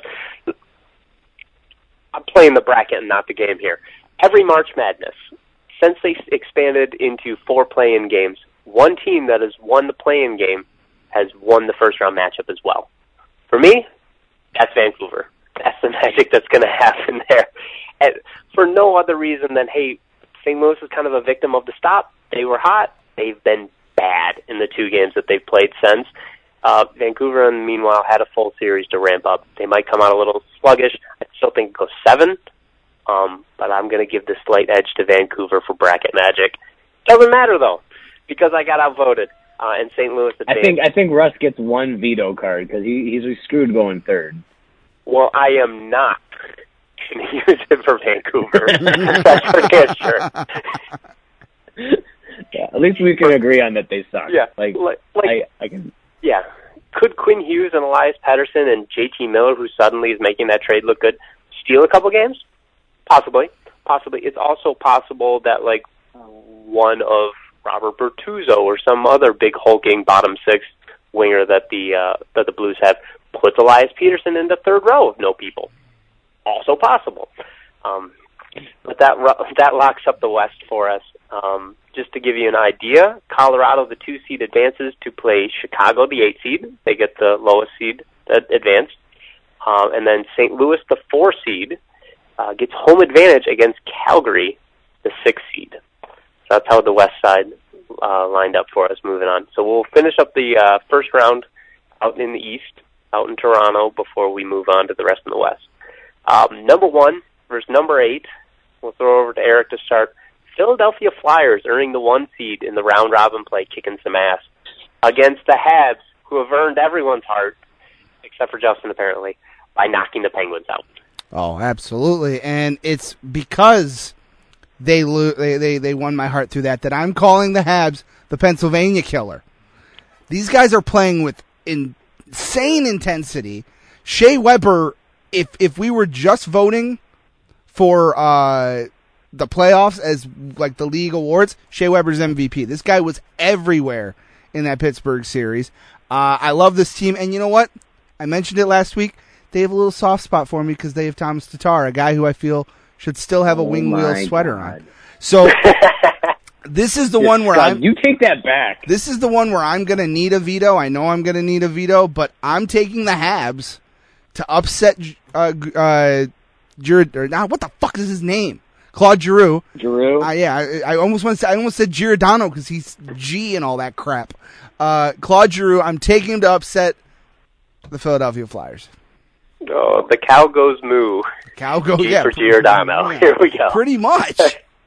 I'm playing the bracket and not the game here. Every March Madness, since they expanded into four play-in games, one team that has won the play-in game has won the first-round matchup as well. For me, that's Vancouver. That's the magic that's going to happen there. And for no other reason than, hey, Saint Louis is kind of a victim of the stop. They were hot. They've been bad in the two games that they've played since. Uh, Vancouver, meanwhile, had a full series to ramp up. They might come out a little sluggish. I still think it goes seven, um, but I'm going to give the slight edge to Vancouver for bracket magic. Doesn't matter, though, because I got outvoted, uh, and Saint Louis advanced. I think I think Russ gets one veto card because he, he's screwed going third. Well, I am not going to use it for Vancouver. That's for damn sure. Yeah, at least we can agree on that they suck. Yeah, like, like, like I, I can. Yeah. Could Quinn Hughes and Elias Pettersson and J T Miller, who suddenly is making that trade look good, steal a couple games? Possibly. Possibly. It's also possible that, like, one of Robert Bertuzzo or some other big hulking bottom six winger that the uh, that the Blues have puts Elias Pettersson in the third row of no people. Also possible. Um, but that that locks up the West for us. Um, just to give you an idea, Colorado, the two seed, advances to play Chicago, the eight seed. They get the lowest seed that advanced. Um, and then Saint Louis, the four seed, uh, gets home advantage against Calgary, the six seed. So that's how the West side uh, lined up for us moving on. So we'll finish up the uh, first round out in the East, out in Toronto, before we move on to the rest of the West. Um, number one versus number eight. We'll throw over to Eric to start. Philadelphia Flyers earning the one seed in the round-robin play, kicking some ass, against the Habs, who have earned everyone's heart, except for Justin, apparently, by knocking the Penguins out. Oh, absolutely. And it's because they, lo- they they they won my heart through that that I'm calling the Habs the Pennsylvania Killer. These guys are playing with insane intensity. Shea Weber, if if we were just voting for uh, the playoffs as like the league awards, Shea Weber's M V P. This guy was everywhere in that Pittsburgh series. Uh, I love this team, and you know what? I mentioned it last week. They have a little soft spot for me because they have Thomas Tatar, a guy who I feel should still have a Oh wing wheel my sweater God. on. So this is the one where God, I'm. you take that back. This is the one where I'm going to need a veto. I know I'm going to need a veto, but I'm taking the Habs to upset uh, uh, Giroud. Or, nah, what the fuck is his name? Claude Giroux. Giroux. Uh, yeah, I, I almost want to say, I almost said Giordano because he's G and all that crap. Uh, Claude Giroux. I'm taking him to upset the Philadelphia Flyers. Oh, the cow goes moo. Cow go, G yeah. for Giordano. Yeah, Here we go. Pretty much.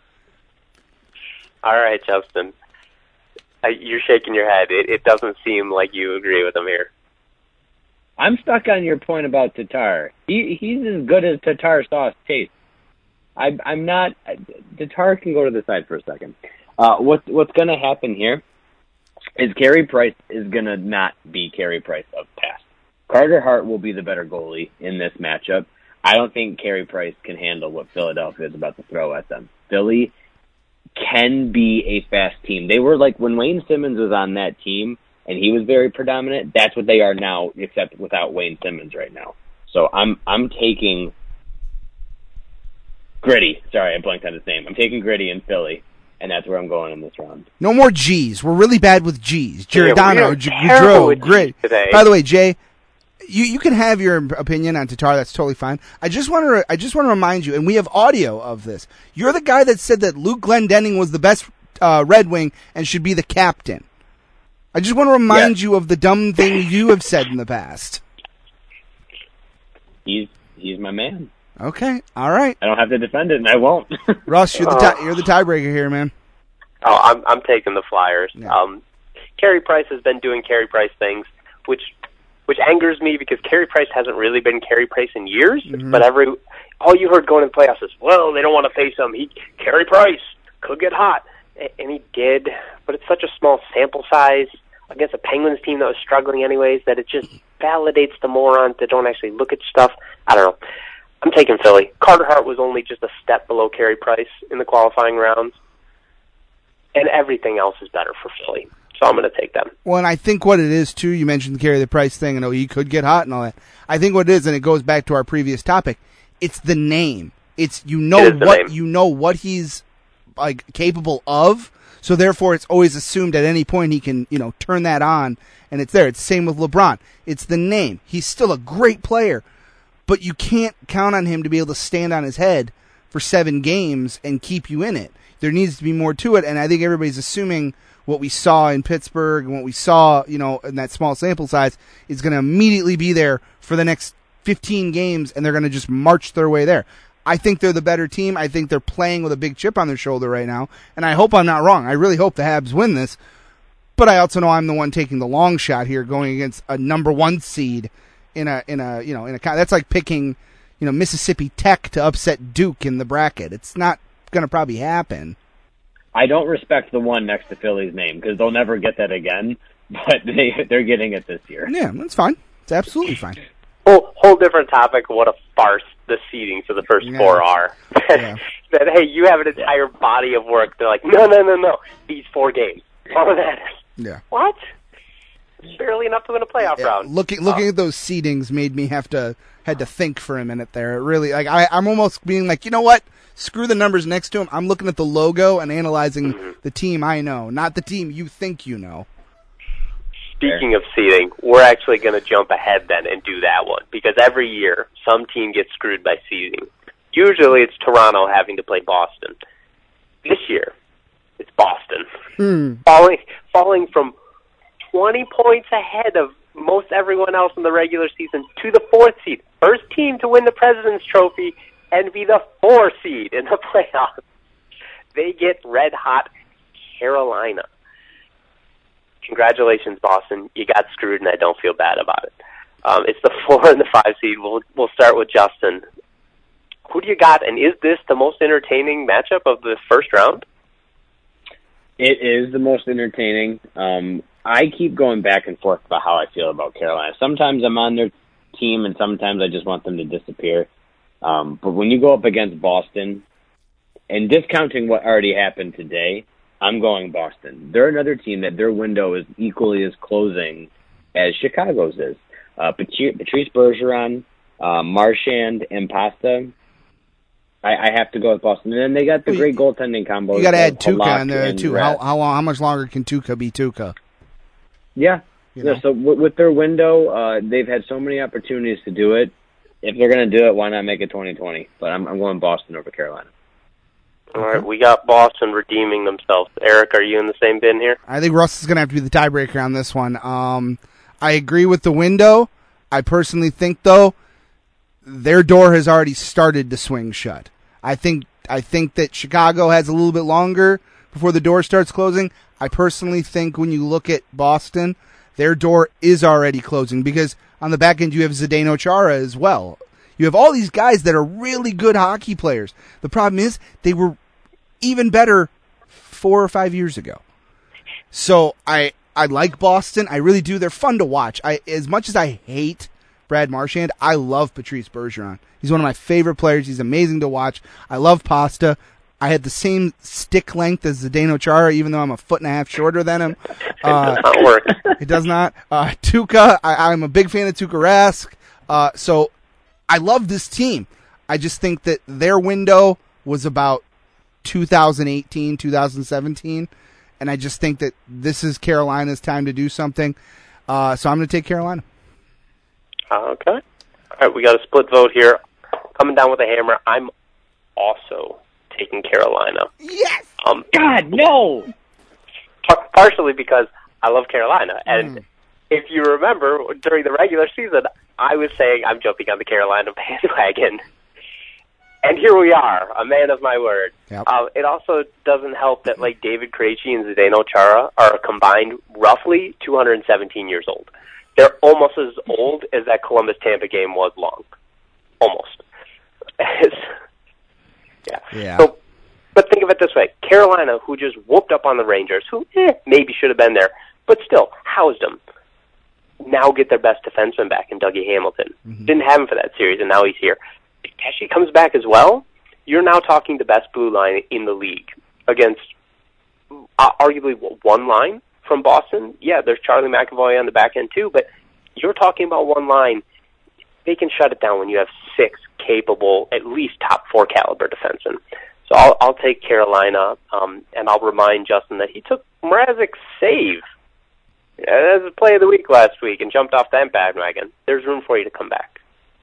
All right, Justin. Uh, you're shaking your head. It, it doesn't seem like you agree with him here. I'm stuck on your point about Tatar. He he's as good as Tatar sauce tastes. I, I'm not. Tatar can go to the side for a second. Uh, what's what's going to happen here is Carey Price is going to not be Carey Price of past. Carter Hart will be the better goalie in this matchup. I don't think Carey Price can handle what Philadelphia is about to throw at them. Philly can be a fast team. They were like, when Wayne Simmons was on that team and he was very predominant, that's what they are now, except without Wayne Simmons right now. So I'm I'm taking Gritty. Sorry, I blanked on his name. I'm taking Gritty in Philly, and that's where I'm going in this round. No more G's. We're really bad with G's. Yeah, we Giordano, are G- terrible Gaudreau, with Grit. G's today. By the way, Jay, you, you can have your opinion on Tatar. That's totally fine. I just want to I just want to remind you, and we have audio of this. You're the guy that said that Luke Glendening was the best uh, Red Wing and should be the captain. I just want to remind Yes. you of the dumb thing you have said in the past. He's he's my man. Okay, all right, I don't have to defend it, and I won't. Russ, you're the tie, you're the tiebreaker here, man. Oh, I'm I'm taking the Flyers. Yeah. Um, Carey Price has been doing Carey Price things, which which angers me because Carey Price hasn't really been Carey Price in years. Mm-hmm. But every all you heard going to the playoffs is, well, they don't want to face him. He Carey Price could get hot, A- and he did. But it's such a small sample size against a Penguins team that was struggling anyways that it just validates the morons that don't actually look at stuff. I don't know. I'm taking Philly. Carter Hart was only just a step below Carey Price in the qualifying rounds, and everything else is better for Philly. So I'm going to take them. Well, and I think what it is, too, you mentioned the carry the price thing, and oh, he could get hot and all that. I think what it is, and it goes back to our previous topic, it's the name. It's, you know It is the what, name. you know what he's, like, capable of, so therefore it's always assumed at any point he can, you know, turn that on, and it's there. It's the same with LeBron. It's the name. He's still a great player, but you can't count on him to be able to stand on his head for seven games and keep you in it. There needs to be more to it, and I think everybody's assuming what we saw in Pittsburgh and what we saw, you know, in that small sample size is going to immediately be there for the next fifteen games, and they're going to just march their way there. I think they're the better team. I think they're playing with a big chip on their shoulder right now, and I hope I'm not wrong. I really hope the Habs win this, but I also know I'm the one taking the long shot here, going against a number one seed in a in a you know in a that's like picking, you know, Mississippi Tech to upset Duke in the bracket. It's not going to probably happen. I don't respect the one next to Philly's name because they'll never get that again, but they, they're getting it this year. Yeah, that's fine. It's absolutely fine. Whole, whole different topic. What a farce the seeding for the first Yeah. four are. Yeah. That, hey, you have an entire body of work. They're like, no, no, no, no. These four games. All of that. Yeah. What? Barely enough to win a playoff Yeah, round. looking looking Oh. at those seedings made me have to had to think for a minute there. It really, like I, I'm almost being like, you know what? Screw the numbers next to them. I'm looking at the logo and analyzing Mm-hmm. the team I know, not the team you think you know. Speaking of seeding, we're actually going to jump ahead then and do that one because every year some team gets screwed by seeding. Usually it's Toronto having to play Boston. This year, it's Boston. Hmm. Falling falling from twenty points ahead of most everyone else in the regular season to the fourth seed. First team to win the President's Trophy and be the four seed in the playoffs. They get red-hot Carolina. Congratulations, Boston. You got screwed, and I don't feel bad about it. Um, it's the four and the five seed. We'll, we'll start with Justin. Who do you got, and is this the most entertaining matchup of the first round? It is the most entertaining. Um, I keep going back and forth about how I feel about Carolina. Sometimes I'm on their team, and sometimes I just want them to disappear. Um, but when you go up against Boston, and discounting what already happened today, I'm going Boston. They're another team that their window is equally as closing as Chicago's is. Uh, Patrice, Patrice Bergeron, uh, Marchand, and Pasta. I, I have to go with Boston. And then they got the Well, great goaltending combo. You got to add Halak Tuca in there and too. Rest. How how long? How much longer can Tuca be Tuca? Yeah. You yeah know? so w- with their window, uh, they've had so many opportunities to do it. If they're going to do it, why not make it twenty twenty? But I'm, I'm going Boston over Carolina. All right, we got Boston redeeming themselves. Eric, are you in the same bin here? I think Russ is going to have to be the tiebreaker on this one. Um, I agree with the window. I personally think, though, their door has already started to swing shut. I think I think that Chicago has a little bit longer before the door starts closing. I personally think when you look at Boston, their door is already closing because on the back end you have Zdeno Chara as well. You have all these guys that are really good hockey players. The problem is they were even better four or five years ago. So I I like Boston. I really do. They're fun to watch. I as much as I hate Brad Marchand, I love Patrice Bergeron. He's one of my favorite players. He's amazing to watch. I love Pasta. I had the same stick length as Zdeno Chara, even though I'm a foot and a half shorter than him. Uh, It does not work. it does not. Uh, Tuukka, I, I'm a big fan of Tuukka Rask. Uh, so I love this team. I just think that their window was about two thousand eighteen, two thousand seventeen, and I just think that this is Carolina's time to do something. Uh, so I'm going to take Carolina. Okay. All right, we got a split vote here. Coming down with a hammer, I'm also taking Carolina. Yes! Um, God, no! par- partially because I love Carolina, and Mm. if you remember, during the regular season, I was saying I'm jumping on the Carolina bandwagon. And here we are, a man of my word. Yep. Uh, it also doesn't help that like David Krejci and Zdeno Chara are combined roughly two hundred seventeen years old. They're almost as old as that Columbus-Tampa game was long. Almost. yeah. Yeah. So, but think of it this way. Carolina, who just whooped up on the Rangers, who eh, maybe should have been there, but still housed them, now get their best defenseman back in Dougie Hamilton. Mm-hmm. Didn't have him for that series, and now he's here. If Pesci comes back as well, you're now talking the best blue line in the league against uh, arguably one line from Boston. Yeah, there's Charlie McAvoy on the back end too, but you're talking about one line. They can shut it down when you have six capable, at least top four caliber defensemen. So I'll, I'll take Carolina, um, and I'll remind Justin that he took Mrazek's save as a play of the week last week and jumped off that bandwagon. There's room for you to come back.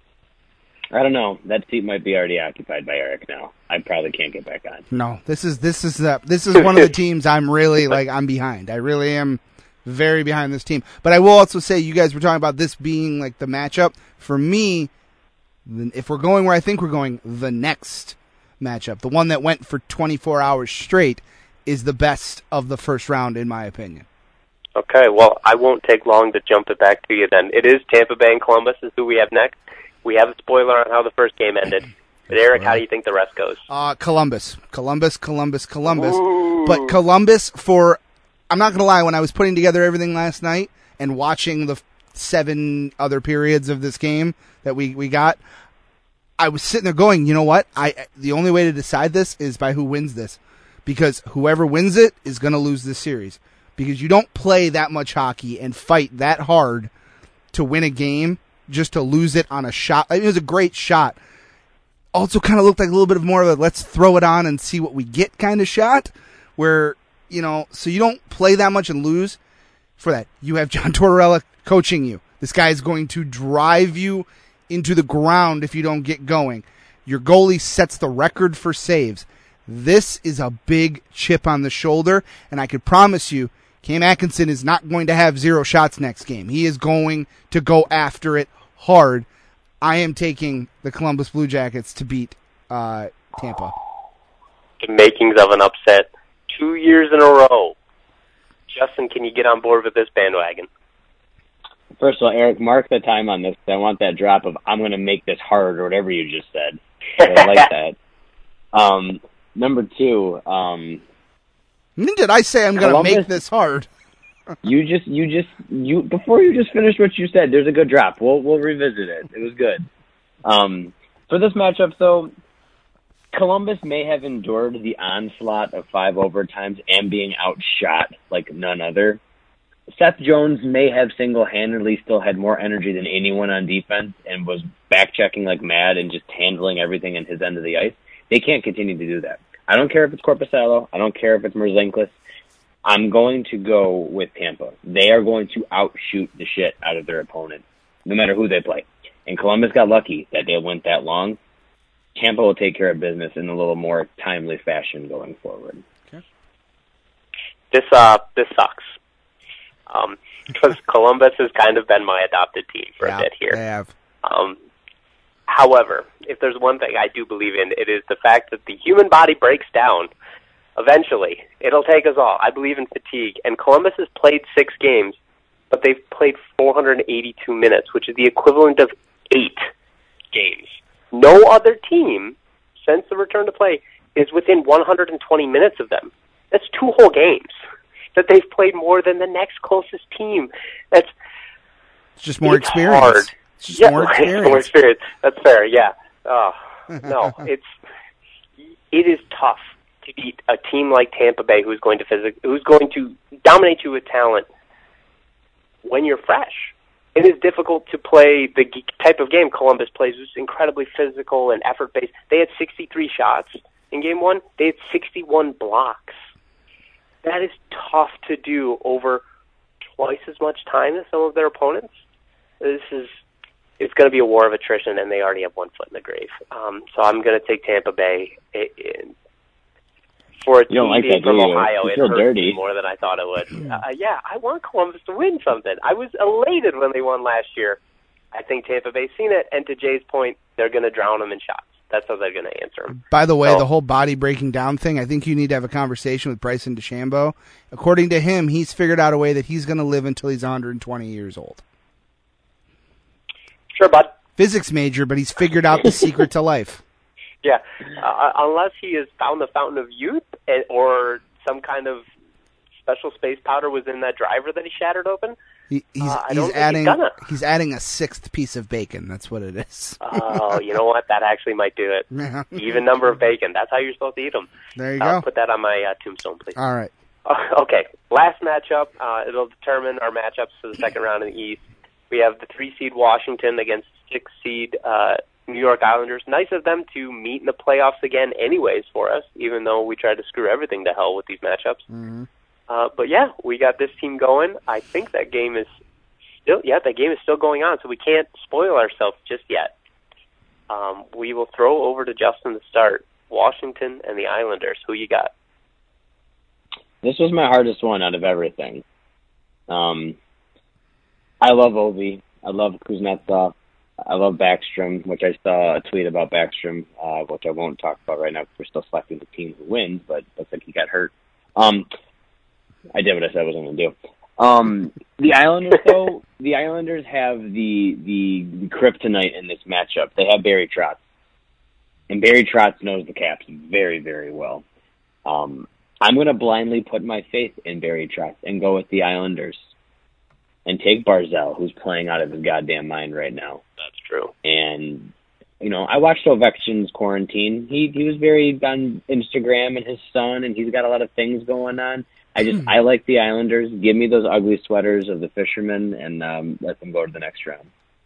I don't know. That seat might be already occupied by Eric now. I probably can't get back on. No, this is this is the this is one of the teams I'm really like I'm behind. I really am very behind this team. But I will also say you guys were talking about this being like the matchup. For me, if we're going where I think we're going, the next matchup, the one that went for twenty-four hours straight, is the best of the first round in my opinion. Okay, well, I won't take long to jump it back to you then. It is Tampa Bay and Columbus is who we have next. We have a spoiler on how the first game ended. But Eric, how do you think the rest goes? Uh, Columbus. Columbus, Columbus, Columbus. Ooh. But Columbus for, I'm not going to lie, when I was putting together everything last night and watching the seven other periods of this game that we, we got, I was sitting there going, you know what? I the only way to decide this is by who wins this. Because whoever wins it is going to lose this series. Because you don't play that much hockey and fight that hard to win a game just to lose it on a shot. It was a great shot. Also kind of looked like a little bit of more of a let's throw it on and see what we get kind of shot where, you know, so you don't play that much and lose for that. You have John Tortorella coaching you. This guy is going to drive you into the ground if you don't get going. Your goalie sets the record for saves. This is a big chip on the shoulder, and I could promise you Cam Atkinson is not going to have zero shots next game. He is going to go after it hard. I am taking the Columbus Blue Jackets to beat uh, Tampa. The makings of an upset two years in a row. Justin, can you get on board with this bandwagon? First of all, Eric, mark the time on this. I want that drop of I'm going to make this hard or whatever you just said. I like that. Um, number two, um, When did I say I'm going to Columbus- make this hard? you just, you just, you before you just finished what you said. There's a good drop. We'll we'll revisit it. It was good. Um, for this matchup, though, Columbus may have endured the onslaught of five overtimes and being outshot like none other. Seth Jones may have single-handedly still had more energy than anyone on defense and was back-checking like mad and just handling everything in his end of the ice. They can't continue to do that. I don't care if it's Korpisalo. I don't care if it's Merzlikins. I'm going to go with Tampa. They are going to outshoot the shit out of their opponent, no matter who they play. And Columbus got lucky that they went that long. Tampa will take care of business in a little more timely fashion going forward. Okay. This uh, this sucks. Um, because Columbus has kind of been my adopted team for yeah, a bit here. They have. Um, however, if there's one thing I do believe in, it is the fact that the human body breaks down. Eventually, it'll take us all. I believe in fatigue, and Columbus has played six games, but they've played four hundred eighty-two minutes, which is the equivalent of eight games. No other team, since the return to play, is within one hundred twenty minutes of them. That's two whole games that they've played more than the next closest team. That's It's just more it's experience. hard. It's just yeah, more right, experience. more experience. That's fair. Yeah. Oh, no, it's it is tough to beat a team like Tampa Bay, who's going to physic, who's going to dominate you with talent when you're fresh. It is difficult to play the g- type of game Columbus plays, which is incredibly physical and effort-based. They had sixty-three shots in game one. They had sixty-one blocks. That is tough to do over twice as much time as some of their opponents. This is it's going to be a war of attrition, and they already have one foot in the grave. Um, so I'm going to take Tampa Bay. It, it, for a You don't team like being that, from do you? Ohio, You it feel hurts dirty. me more than I thought it would. Uh, yeah, I want Columbus to win something. I was elated when they won last year. I think Tampa Bay's seen it, and to Jay's point, they're going to drown them in shots. That's how they're going to answer them. By the way, So- the whole body breaking down thing, I think you need to have a conversation with Bryson DeChambeau. According to him, he's figured out a way that he's going to live until he's one hundred twenty years old. Sure, bud. Physics major, but he's figured out the secret to life. Yeah, uh, unless he has found the fountain of youth and, or some kind of special space powder was in that driver that he shattered open. He, he's Uh, I he's don't think he's adding gonna. he's adding a sixth piece of bacon. That's what it is. Oh, you know what? That actually might do it. Even number of bacon. That's how you're supposed to eat them. There you Uh, go. put that on my uh, tombstone, please. All right. Uh, okay, last matchup. Uh, it'll determine our matchups for the second round in the East. We have the three seed Washington against six seed uh, New York Islanders. Nice of them to meet in the playoffs again anyways for us, even though we tried to screw everything to hell with these matchups. Mm-hmm. Uh, but yeah, we got this team going. I think that game is still, yeah, that game is still going on, so we can't spoil ourselves just yet. Um, we will throw over to Justin to start. Washington and the Islanders. Who you got? This was my hardest one out of everything. Um, I love Ovi. I love Kuznetsov. I love Backstrom, which I saw a tweet about Backstrom, uh, which I won't talk about right now because we're still selecting the team who wins, but looks like he got hurt. Um, I did what I said I was going to do. Um, the Islanders, though, the Islanders have the, the the kryptonite in this matchup. They have Barry Trotz. And Barry Trotz knows the Caps very, very well. Um, I'm going to blindly put my faith in Barry Trotz and go with the Islanders and take Barzal, who's playing out of his goddamn mind right now. That's true. And, you know, I watched Ovechkin's quarantine. He he was very on Instagram and his son, and he's got a lot of things going on. I just, I like the Islanders. Give me those ugly sweaters of the fishermen and um, let them go to the next round.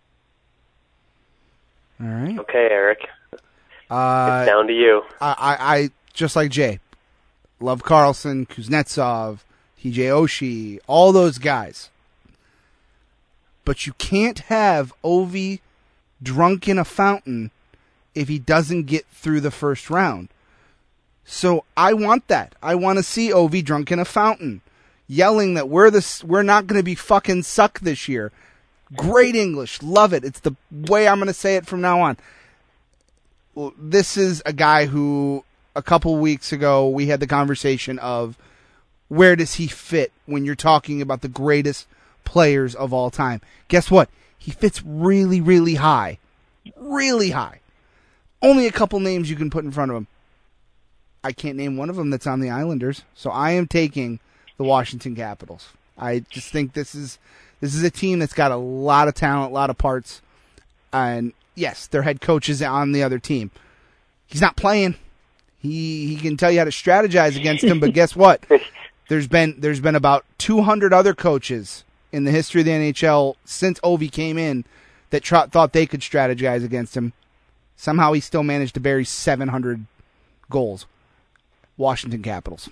All right. Okay, Eric. Uh, It's down to you. I, I, I just like Jay, love Carlson, Kuznetsov, T J Oshie, all those guys. But you can't have Ovi drunk in a fountain if he doesn't get through the first round. So I want that. I want to see Ovi drunk in a fountain, yelling that we're the we're not going to be fucking suck this year. Great English, love it. It's the way I'm going to say it from now on. Well, this is a guy who a couple weeks ago we had the conversation of where does he fit when you're talking about the greatest players of all time. Guess what? He fits really, really high. Really high. Only a couple names you can put in front of him. I can't name one of them that's on the Islanders, so I am taking the Washington Capitals. I just think this is this is a team that's got a lot of talent, a lot of parts, and yes, their head coach is on the other team. He's not playing. He he can tell you how to strategize against him, but guess what? There's been there's been about two hundred other coaches in the history of the N H L since Ovi came in that tr- thought they could strategize against him. Somehow he still managed to bury seven hundred goals. Washington Capitals.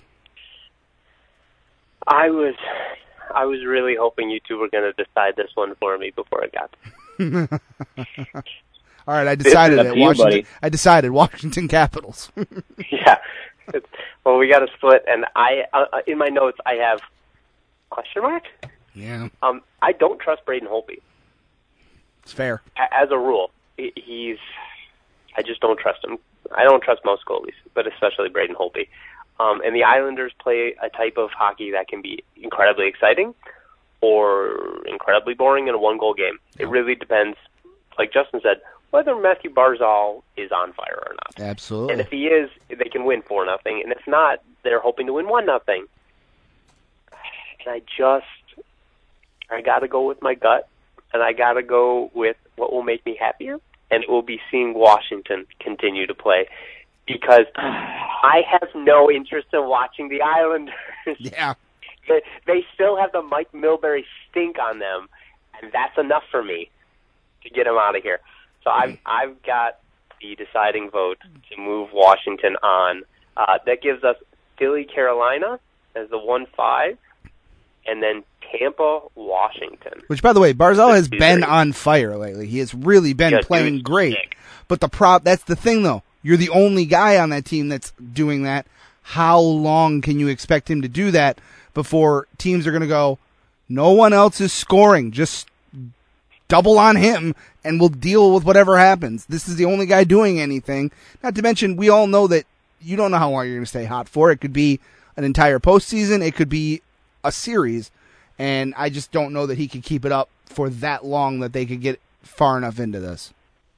I was, I was really hoping you two were going to decide this one for me before it got to All right, I decided Up it. to you, Washington. buddy. I decided Washington Capitals. Yeah. It's, well, we got to split, and I uh, in my notes I have question mark. Yeah, Um, I don't trust Braden Holtby it's fair. A- as a rule. He- He's, I just don't trust him. I don't trust most goalies, but especially Braden Holtby. Um, and the Islanders play a type of hockey that can be incredibly exciting or incredibly boring in a one-goal game. It really depends, like Justin said, whether Matthew Barzal is on fire or not. Absolutely. And if he is, they can win four nothing. And if not, they're hoping to win one nothing. And I just, I got to go with my gut, and I got to go with what will make me happier, and it will be seeing Washington continue to play, because I have no interest in watching the Islanders. Yeah. They, they still have the Mike Milbury stink on them, and that's enough for me to get them out of here. So I've I've got the deciding vote to move Washington on. Uh, that gives us Philly, Carolina as the one five, and then Tampa, Washington. Which, by the way, Barzal has He's been great. on fire lately. He has really been Yeah, playing dude's great. sick. But the prop that's the thing, though. You're the only guy on that team that's doing that. How long can you expect him to do that before teams are going to go, no one else is scoring, just double on him, and we'll deal with whatever happens. This is the only guy doing anything. Not to mention, we all know that you don't know how long you're going to stay hot for. It could be an entire postseason. It could be a series. And I just don't know that he could keep it up for that long that they could get far enough into this.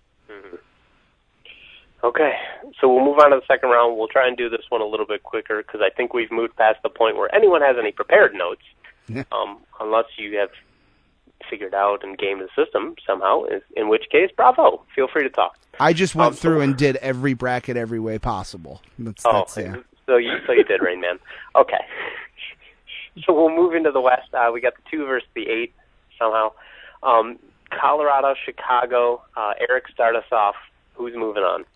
Okay, so we'll move on to the second round. We'll try and do this one a little bit quicker because I think we've moved past the point where anyone has any prepared notes, Yeah. um, unless you have figured out and gamed the system somehow, in, in which case, bravo. Feel free to talk. I just went Um, through and did every bracket every way possible. That's, Oh, that's yeah. so you so you did, Rain Man. Okay. So we'll move into the West. Uh, we got the two versus the eight somehow. Um, Colorado, Chicago. Uh, Eric, start us off. Who's moving on?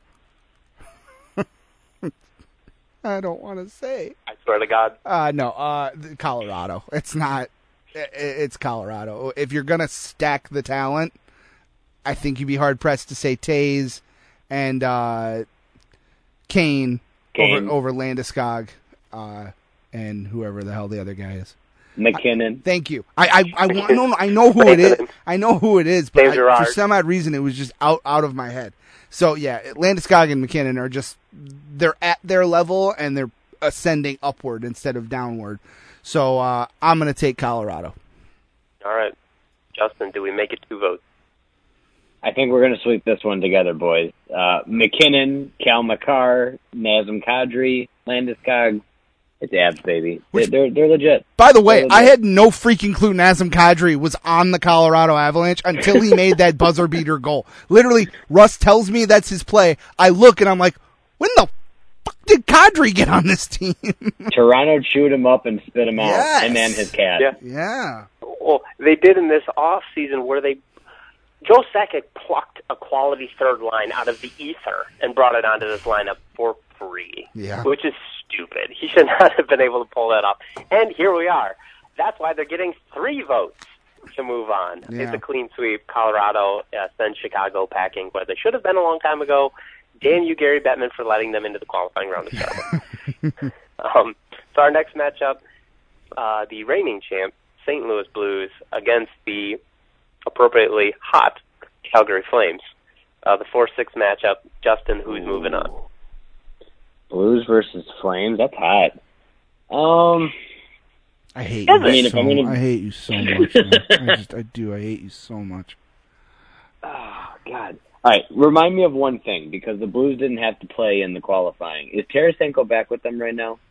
I don't want to say. I swear to God. Uh, no, uh, Colorado. It's not. i- It's Colorado. If you're gonna stack the talent, I think you'd be hard pressed to say Taze and uh, Kane, Kane. over over Landeskog, uh, and whoever the hell the other guy is. McKinnon. Thank you. I I I, want, no, no, I know who it is. I know who it is, but Dave I, Girard. for some odd reason it was just out out of my head. So yeah, Landeskog and McKinnon are just they're at their level and they're ascending upward instead of downward. So uh, I'm gonna take Colorado. All right. Justin, do we make it two votes? I think we're going to sweep this one together, boys. Uh, McKinnon, Cal McCarr, Nazem Kadri, Landeskog. It's abs, baby. Which- they're, they're legit. By the way, They're I legit. had no freaking clue Nazem Kadri was on the Colorado Avalanche until he made that buzzer beater goal. Literally, Russ tells me that's his play. I look and I'm like, when the fuck did Kadri get on this team? Toronto chewed him up and spit him out, Yes. and then his cat. Yeah. Yeah. Well, they did in this off season where they Joe Sakic plucked a quality third line out of the ether and brought it onto this lineup for free. Yeah. Which is stupid. He should not have been able to pull that off. And here we are. That's why they're getting three votes to move on. Yeah. It's a clean sweep. Colorado uh, sends Chicago packing where they should have been a long time ago. Damn you, Gary Bettman, for letting them into the qualifying round to start with. um, so our next matchup, uh, the reigning champ, Saint Louis Blues, against the appropriately hot Calgary Flames. Uh, the four six matchup. Justin, who's moving on? Blues versus Flames. That's hot. Um, I hate Is you it? I mean, if so I'm gonna- I hate you so much. Man. I just I do. I hate you so much. oh, God. All right, remind me of one thing, because the Blues didn't have to play in the qualifying. Is Tarasenko back with them right now?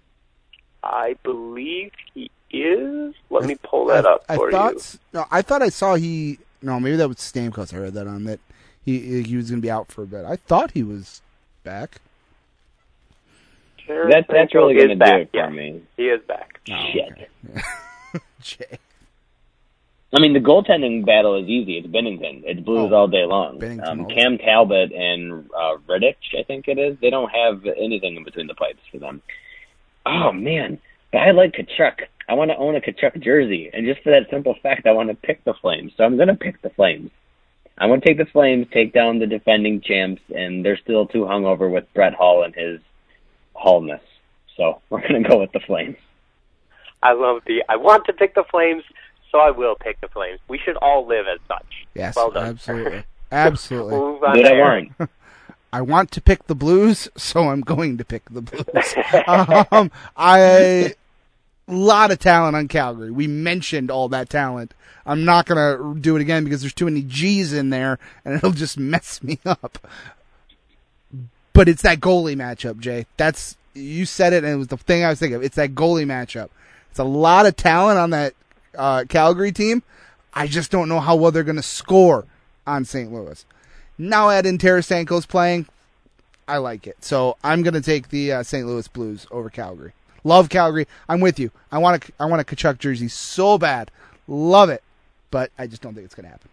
I believe he is. Let me pull that up I for thought you. s- no, I thought I saw he no, maybe that was Stamkos. I heard that on that he he was going to be out for a bit. I thought he was back. That, that's really going to do it for yeah. me. He is back. Oh, Shit. okay. Jay. I mean, the goaltending battle is easy. It's Bennington. It's Blues Oh, all day long. Bennington Um, all day. Cam Talbot and uh, Rittich, I think it is. They don't have anything in between the pipes for them. Oh, man. But I like Kachuk. I want to own a Kachuk jersey. And just for that simple fact, I want to pick the Flames. So I'm going to pick the Flames. I want to take the Flames, take down the defending champs, and they're still too hungover with Brett Hull and his Hullness. So we're going to go with the Flames. I love the. I want to pick the Flames, so I will pick the Flames. We should all live as such. Yes, well done. absolutely. Absolutely. We'll move on Good to I Eric. weren't. I want to pick the Blues, so I'm going to pick the Blues. um, I lot of talent on Calgary. We mentioned all that talent. I'm not going to do it again because there's too many G's in there, and it'll just mess me up. But it's that goalie matchup, Jay. That's you said it, and it was the thing I was thinking of. It's that goalie matchup. It's a lot of talent on that uh, Calgary team. I just don't know how well they're going to score on Saint Louis. Now add in Tarasenko's playing. I like it. So I'm going to take the uh, Saint Louis Blues over Calgary. Love Calgary. I'm with you. I want a, I want a Kachuk jersey so bad. Love it. But I just don't think it's going to happen.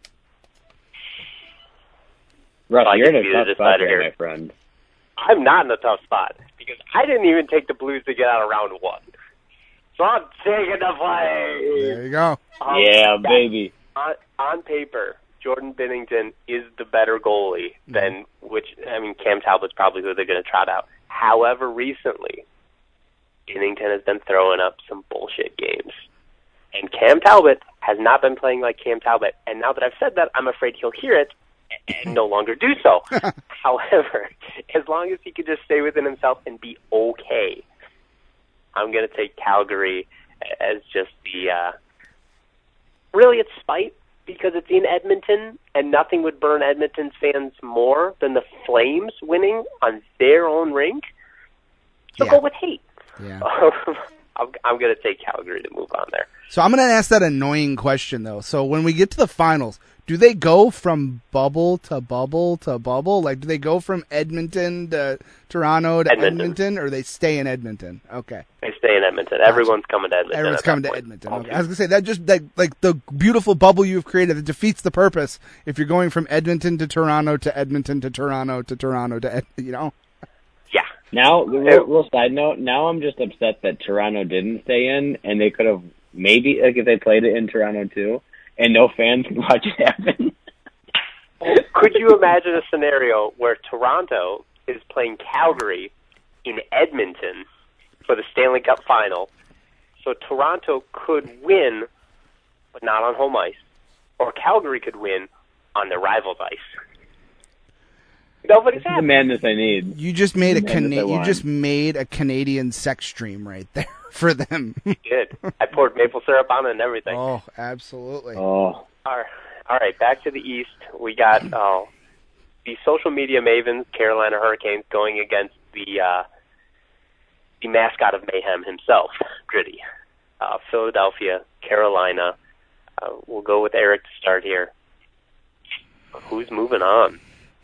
Russ, I you're in can be a the tough spot decider here, here. my friend. I'm not in a tough spot because I didn't even take the Blues to get out of round one. So I'm taking the Flames. There you go. Um, Yeah, baby. On, on paper, Jordan Binnington is the better goalie than which. I mean, Cam Talbot's probably who they're going to trot out. However, recently, Binnington has been throwing up some bullshit games, and Cam Talbot has not been playing like Cam Talbot. And now that I've said that, I'm afraid he'll hear it and no longer do so. However, as long as he can just stay within himself and be okay, I'm going to take Calgary as just the. Uh, really, it's spite because it's in Edmonton, and nothing would burn Edmonton fans more than the Flames winning on their own rink. So Yeah. go with hate. Yeah. I'm, I'm going to take Calgary to move on there. So I'm going to ask that annoying question, though. So when we get to the finals, do they go from bubble to bubble to bubble? Like, do they go from Edmonton to Toronto to Edmonton. Edmonton, or they stay in Edmonton? Okay. They stay in Edmonton. Everyone's coming to Edmonton. Everyone's at coming that to point. Edmonton. All Okay. I was going to say, that just, that, like, the beautiful bubble you've created, it defeats the purpose if you're going from Edmonton to Toronto to Edmonton to Toronto to Toronto to, Ed, you know? Yeah. Now, little, little side note, now I'm just upset that Toronto didn't stay in, and they could have, maybe, like, if they played it in Toronto, too, and no fans can watch it happen. Could you imagine a scenario where Toronto is playing Calgary in Edmonton for the Stanley Cup final? So Toronto could win, but not on home ice. Or Calgary could win on their rival's ice. Nobody's This is the happy. madness I need. You just made a Man, Cana- that's a you line. just made a Canadian sex dream right there for them. Good. I poured maple syrup on it and everything. Oh, absolutely. Oh, All right. All right, back to the East. We got uh, the social media mavens, Carolina Hurricanes, going against the uh, the mascot of mayhem himself, Gritty. Uh, Philadelphia, Carolina. Uh, we'll go with Eric to start here. Who's moving on?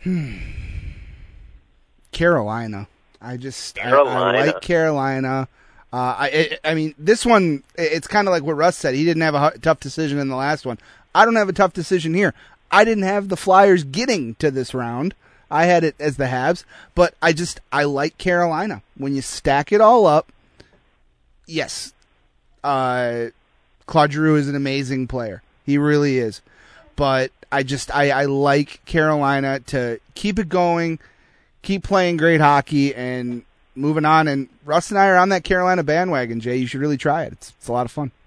Carolina. I just I- I, Carolina. like Carolina. Uh, I I I mean this one. It's kind of like what Russ said. He didn't have a hu- tough decision in the last one. I don't have a tough decision here. I didn't have the Flyers getting to this round. I had it as the Habs, but I just I like Carolina. When you stack it all up, yes, uh, Claude Giroux is an amazing player. He really is. But I just I, I like Carolina to keep it going, keep playing great hockey, and moving on. And Russ and I are on that Carolina bandwagon, Jay. You should really try it. It's it's a lot of fun.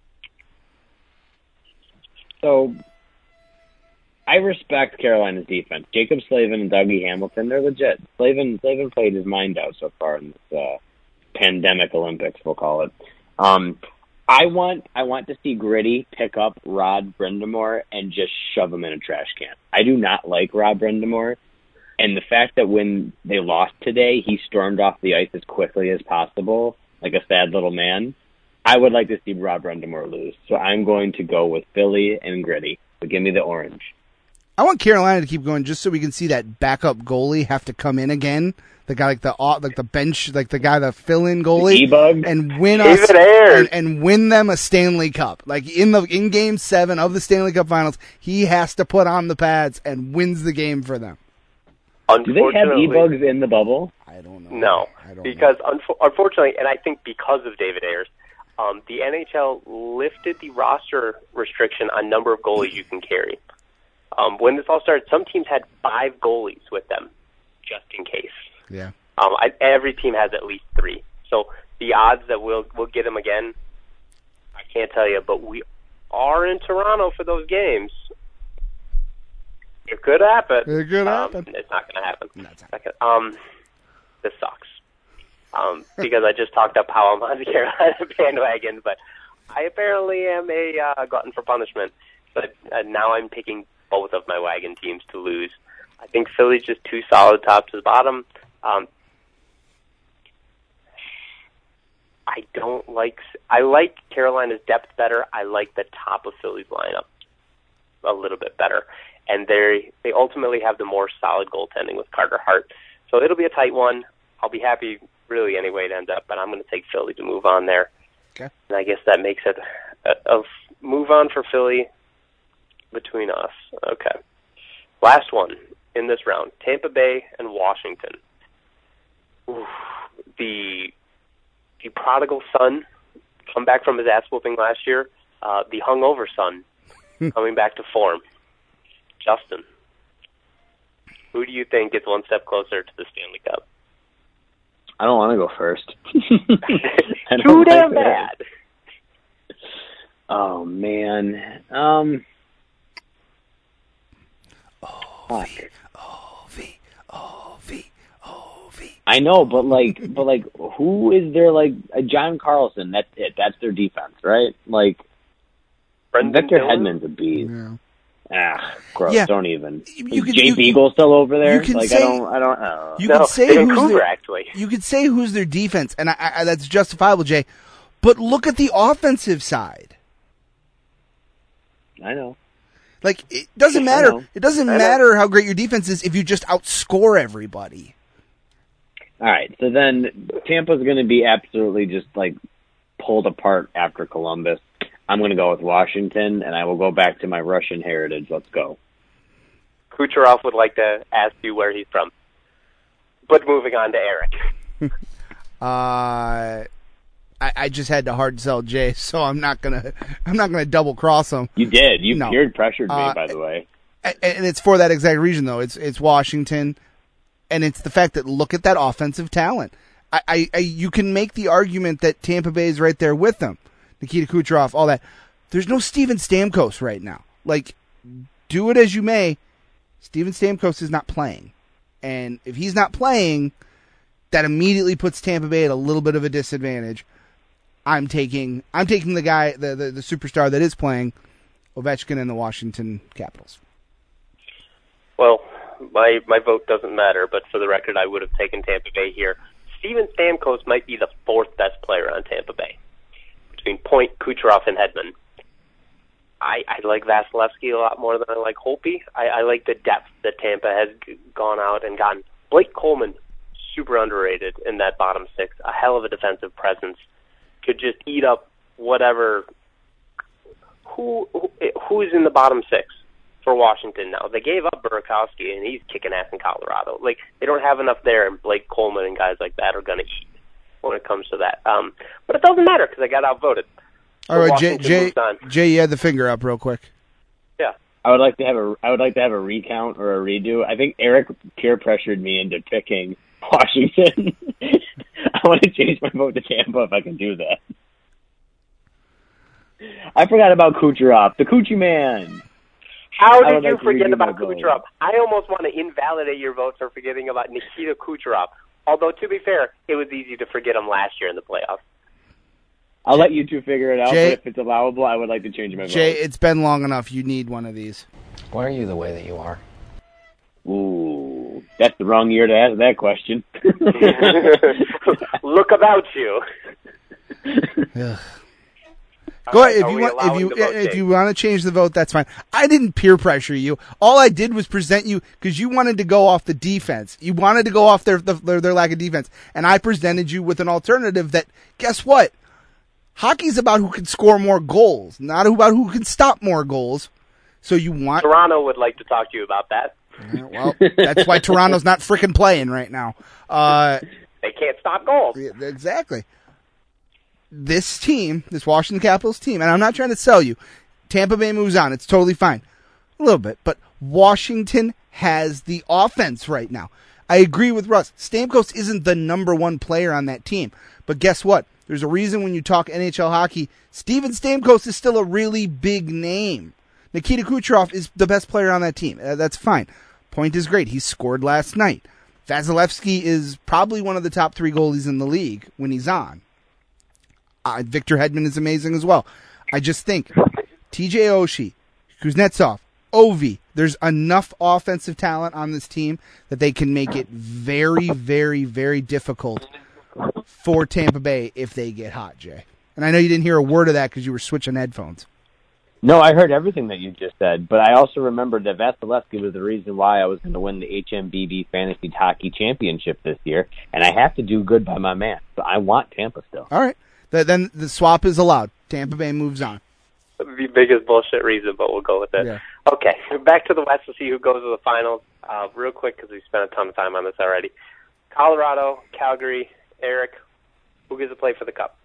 so I respect Carolina's defense. Jacob Slavin and Dougie Hamilton, they're legit. Slavin, Slavin played his mind out so far in this uh, pandemic Olympics, we'll call it. Um, I want I want to see Gritty pick up Rod Brindamore and just shove him in a trash can. I do not like Rod Brindamore, and the fact that when they lost today, he stormed off the ice as quickly as possible, like a sad little man. I would like to see Rod Brindamore lose, so I'm going to go with Philly and Gritty. So give me the orange. I want Carolina to keep going just so we can see that backup goalie have to come in again. the guy like the au- like the bench, like the guy the fill-in goalie, E-bug. and win David us Ayers. and, and win them a Stanley Cup. Like in the in Game Seven of the Stanley Cup Finals, he has to put on the pads and wins the game for them. Do they have Unfortunately, e-bugs in the bubble? I don't know. No, I don't because unfo- unfortunately, and I think because of David Ayers, um, the N H L lifted the roster restriction on number of goalies you can carry. Um, when this all started, some teams had five goalies with them, just in case. know. Yeah. Um, I, every team has at least three. So the odds that we'll we'll get them again, I can't tell you. But we are in Toronto for those games. It could happen. It could Um, happen. it's not going to happen. No, it's not. Second, um, this sucks. Um, because I just talked up how I'm on the Carolina bandwagon, but I apparently am a uh, glutton for punishment. But uh, now I'm picking both of my wagon teams to lose. I think Philly's just too solid top to the bottom. Um, I don't like. I like Carolina's depth better. I like the top of Philly's lineup a little bit better, and they they ultimately have the more solid goaltending with Carter Hart. So it'll be a tight one. I'll be happy really any way it ends up, but I'm going to take Philly to move on there. Okay. And I guess that makes it a, a move on for Philly between us. Okay. Last one in this round: Tampa Bay and Washington. Oof, the the prodigal son come back from his ass whooping last year. Uh, the hungover son coming back to form. Justin, who do you think gets one step closer to the Stanley Cup? I don't want to go first. I don't Too like damn that. bad. Oh man. Um. Fuck. O V O V O V. I know, but like, but like, who is there? Like uh, John Carlson. That's it. That's their defense, right? Like Brendan Victor Dillon? Hedman's a beast. Yeah. Ah, gross. Yeah. Don't even. You Is could- Jay you- Beagle still over there? you can like say- I don't. I don't know. You No, could say who's Vancouver, their, actually. You could say who's their defense, and I, I, that's justifiable, Jay. But look at the offensive side. I know. Like it doesn't I matter. know. It doesn't I know. matter how great your defense is if you just outscore everybody. All right. So then Tampa's going to be absolutely just like pulled apart after Columbus. I'm going to go with Washington, and I will go back to my Russian heritage. Let's go. Kucherov would like to ask you where he's from. But moving on to Eric. Uh, I, I just had to hard sell Jay, so I'm not gonna. I'm not gonna double cross him. You did. You No. peer pressured me, Uh, by the way. A- And it's for that exact reason, though. It's it's Washington, and it's the fact that look at that offensive talent. I, I, I you can make the argument that Tampa Bay is right there with them. Nikita Kucherov, all that. There's no Steven Stamkos right now. Like, do it as you may, Steven Stamkos is not playing, and if he's not playing, that immediately puts Tampa Bay at a little bit of a disadvantage. I'm taking I'm taking the guy, the the, the superstar that is playing, Ovechkin and the Washington Capitals. Well, my my vote doesn't matter, but for the record, I would have taken Tampa Bay here. Steven Stamkos might be the fourth best player on Tampa Bay, between Point, Kucherov, and Hedman. I, I like Vasilevsky a lot more than I like Holtby. I, I like the depth that Tampa has g- gone out and gotten. Blake Coleman, super underrated in that bottom six. A hell of a defensive presence. Could just eat up whatever. Who, who who's in the bottom six for Washington now? They gave up Burakovsky, and he's kicking ass in Colorado. Like, they don't have enough there, and Blake Coleman and guys like that are going to eat when it comes to that. Um, but it doesn't matter because I got outvoted. So All right, Jay, Washington Jay, moves on. Jay, you had the finger up real quick. Yeah. I would like to have a I would like to have a recount or a redo. I think Eric peer pressured me into picking Washington. I want to change my vote to Tampa if I can do that. I forgot about Kucherov, the Coochie Man. How I did would you like to forget redo about my vote. Kucherov? I almost want to invalidate your vote for forgetting about Nikita Kucherov. Although, to be fair, it was easy to forget him last year in the playoffs. I'll let you two figure it out, Jay- but if it's allowable, I would like to change my Jay, vote. it's been long enough. You need one of these. Why are you the way that you are? Ooh, that's the wrong year to ask that question. Look about you. Ugh. Go All ahead. right, If are you we want, if allowing you the vote, if Jake? you want to change the vote, that's fine. I didn't peer pressure you. All I did was present you because you wanted to go off the defense. You wanted to go off their, their their lack of defense, and I presented you with an alternative. That guess what? Hockey's about who can score more goals, not about who can stop more goals. So you want Toronto would like to talk to you about that. Yeah, well, that's why Toronto's not freaking playing right now. Uh, They can't stop goals. yeah, exactly. This team, this Washington Capitals team, and I'm not trying to sell you. Tampa Bay moves on. It's totally fine. A little bit. But Washington has the offense right now. I agree with Russ. Stamkos isn't the number one player on that team. But guess what? There's a reason when you talk N H L hockey, Steven Stamkos is still a really big name. Nikita Kucherov is the best player on that team. Uh, that's fine. Point is great. He scored last night. Vasilevsky is probably one of the top three goalies in the league when he's on. Uh, Victor Hedman is amazing as well. I just think T J Oshie, Kuznetsov, Ovi, there's enough offensive talent on this team that they can make it very, very, very difficult for Tampa Bay if they get hot, Jay. And I know you didn't hear a word of that because you were switching headphones. No, I heard everything that you just said, but I also remembered that Vasilevsky was the reason why I was going to win the H M B B Fantasy Hockey Championship this year, and I have to do good by my man, so I want Tampa still. All right. The, then the swap is allowed. Tampa Bay moves on. The biggest bullshit reason, but we'll go with it. Yeah. Okay, back to the West to see who goes to the finals. Uh, real quick, because we spent a ton of time on this already. Colorado, Calgary, Eric, who gets to play for the Cup?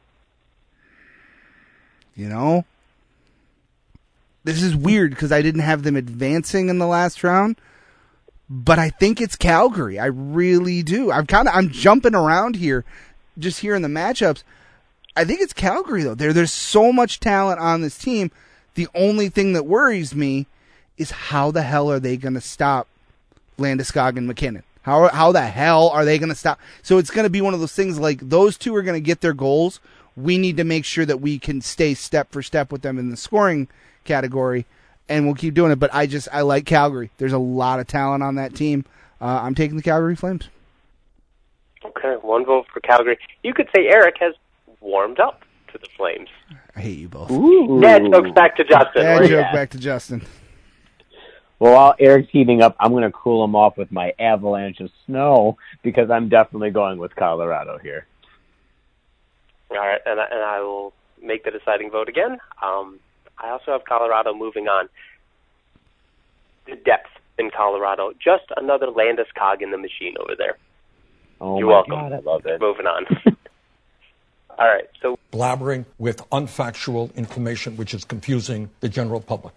You know? This is weird because I didn't have them advancing in the last round, but I think it's Calgary. I really do. I'm kind of I'm jumping around here, just here in the matchups. I think it's Calgary though. There, there's so much talent on this team. The only thing that worries me is how the hell are they going to stop Landeskog and McKinnon? How how the hell are they going to stop? So it's going to be one of those things like those two are going to get their goals. We need to make sure that we can stay step for step with them in the scoring category, and we'll keep doing it. But I just I like Calgary. There's a lot of talent on that team. Uh, I'm taking the Calgary Flames. Okay, one vote for Calgary. You could say Eric has warmed up to the Flames. I hate you both. Ooh. Dad jokes back to Justin. Bad Where you joke at? back to Justin. Well, while Eric's heating up, I'm going to cool him off with my avalanche of snow because I'm definitely going with Colorado here. All right, and I, and I will make the deciding vote again. Um, I also have Colorado moving on. The depth in Colorado, just another Landeskog in the machine over there. Oh, You're my welcome. God, I love it. Moving on. All right, so blabbering with unfactual information which is confusing the general public.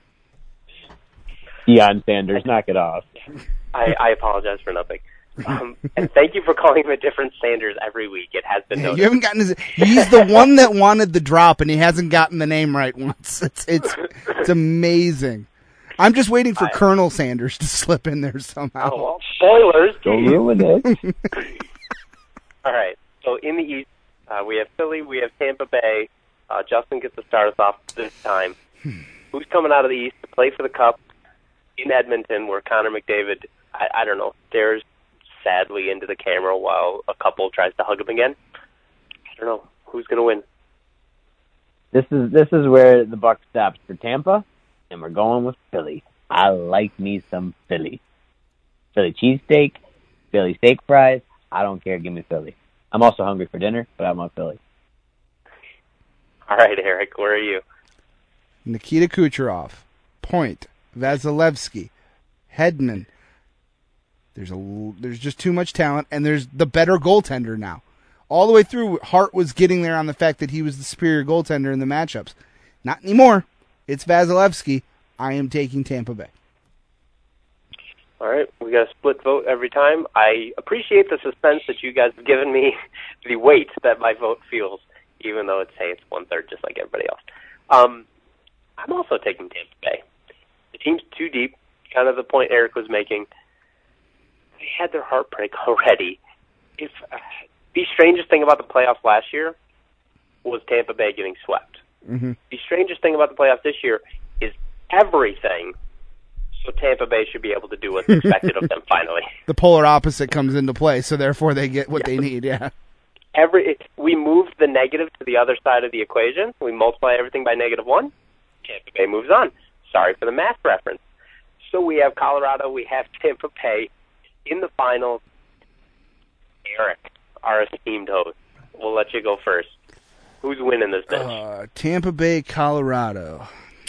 Deion Sanders, knock it off. I, I apologize for nothing. Um, and thank you for calling him a different Sanders every week. It has been You noticed. haven't gotten his. He's the one that wanted the drop, and he hasn't gotten the name right once. It's it's it's amazing. I'm just waiting for I- Colonel Sanders to slip in there somehow. Oh, well, spoilers. Don't geez. ruin it. All right, so in the East, uh, we have Philly, we have Tampa Bay. Uh, Justin gets to start us off this time. Who's coming out of the East to play for the Cup in Edmonton, where Connor McDavid, I, I don't know, stares sadly into the camera while a couple tries to hug him again? I don't know. Who's going to win? This is this is where the buck stops for Tampa, and we're going with Philly. I like me some Philly. Philly cheesesteak, Philly steak fries. I don't care. Give me Philly. I'm also hungry for dinner, but I want Philly. All right, Eric, where are you? Nikita Kucherov, Point, Vasilevsky, Hedman. There's a there's just too much talent, and there's the better goaltender now. All the way through, Hart was getting there on the fact that he was the superior goaltender in the matchups. Not anymore. It's Vasilevsky. I am taking Tampa Bay. All right, we got a split vote every time. I appreciate the suspense that you guys have given me, the weight that my vote feels, even though it's, hey, it's one-third just like everybody else. Um, I'm also taking Tampa Bay. The team's too deep, kind of the point Eric was making. They had their heartbreak already. If uh, the strangest thing about the playoffs last year was Tampa Bay getting swept. Mm-hmm. The strangest thing about the playoffs this year is everything. So Tampa Bay should be able to do what's expected of them finally. The polar opposite comes into play, so therefore they get what they need, yeah. every it, we moved the negative to the other side of the equation. We multiply everything by negative one. Tampa Bay moves on. Sorry for the math reference. So we have Colorado. We have Tampa Bay in the finals. Eric, our esteemed host, we'll let you go first. Who's winning this bitch? Uh, Tampa Bay, Colorado.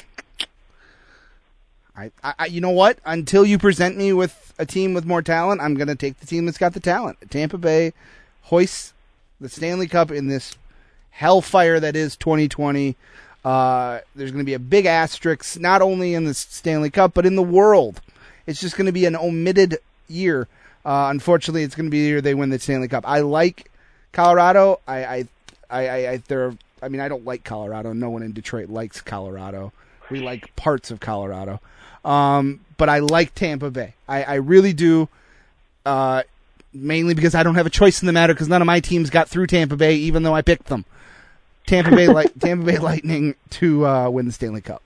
I, I, you know what? Until you present me with a team with more talent, I'm going to take the team that's got the talent. Tampa Bay hoists the Stanley Cup in this hellfire that is twenty twenty. Uh, there's going to be a big asterisk, not only in the Stanley Cup, but in the world. It's just going to be an omitted year. Uh, unfortunately, it's going to be the year they win the Stanley Cup. I like Colorado. I, I, I, I, I, they're, I mean, I don't like Colorado. No one in Detroit likes Colorado. We like parts of Colorado. Um, but I like Tampa Bay. I, I really do, uh, mainly because I don't have a choice in the matter because none of my teams got through Tampa Bay, even though I picked them. Tampa Bay, Light, Tampa Bay Lightning to uh, win the Stanley Cup.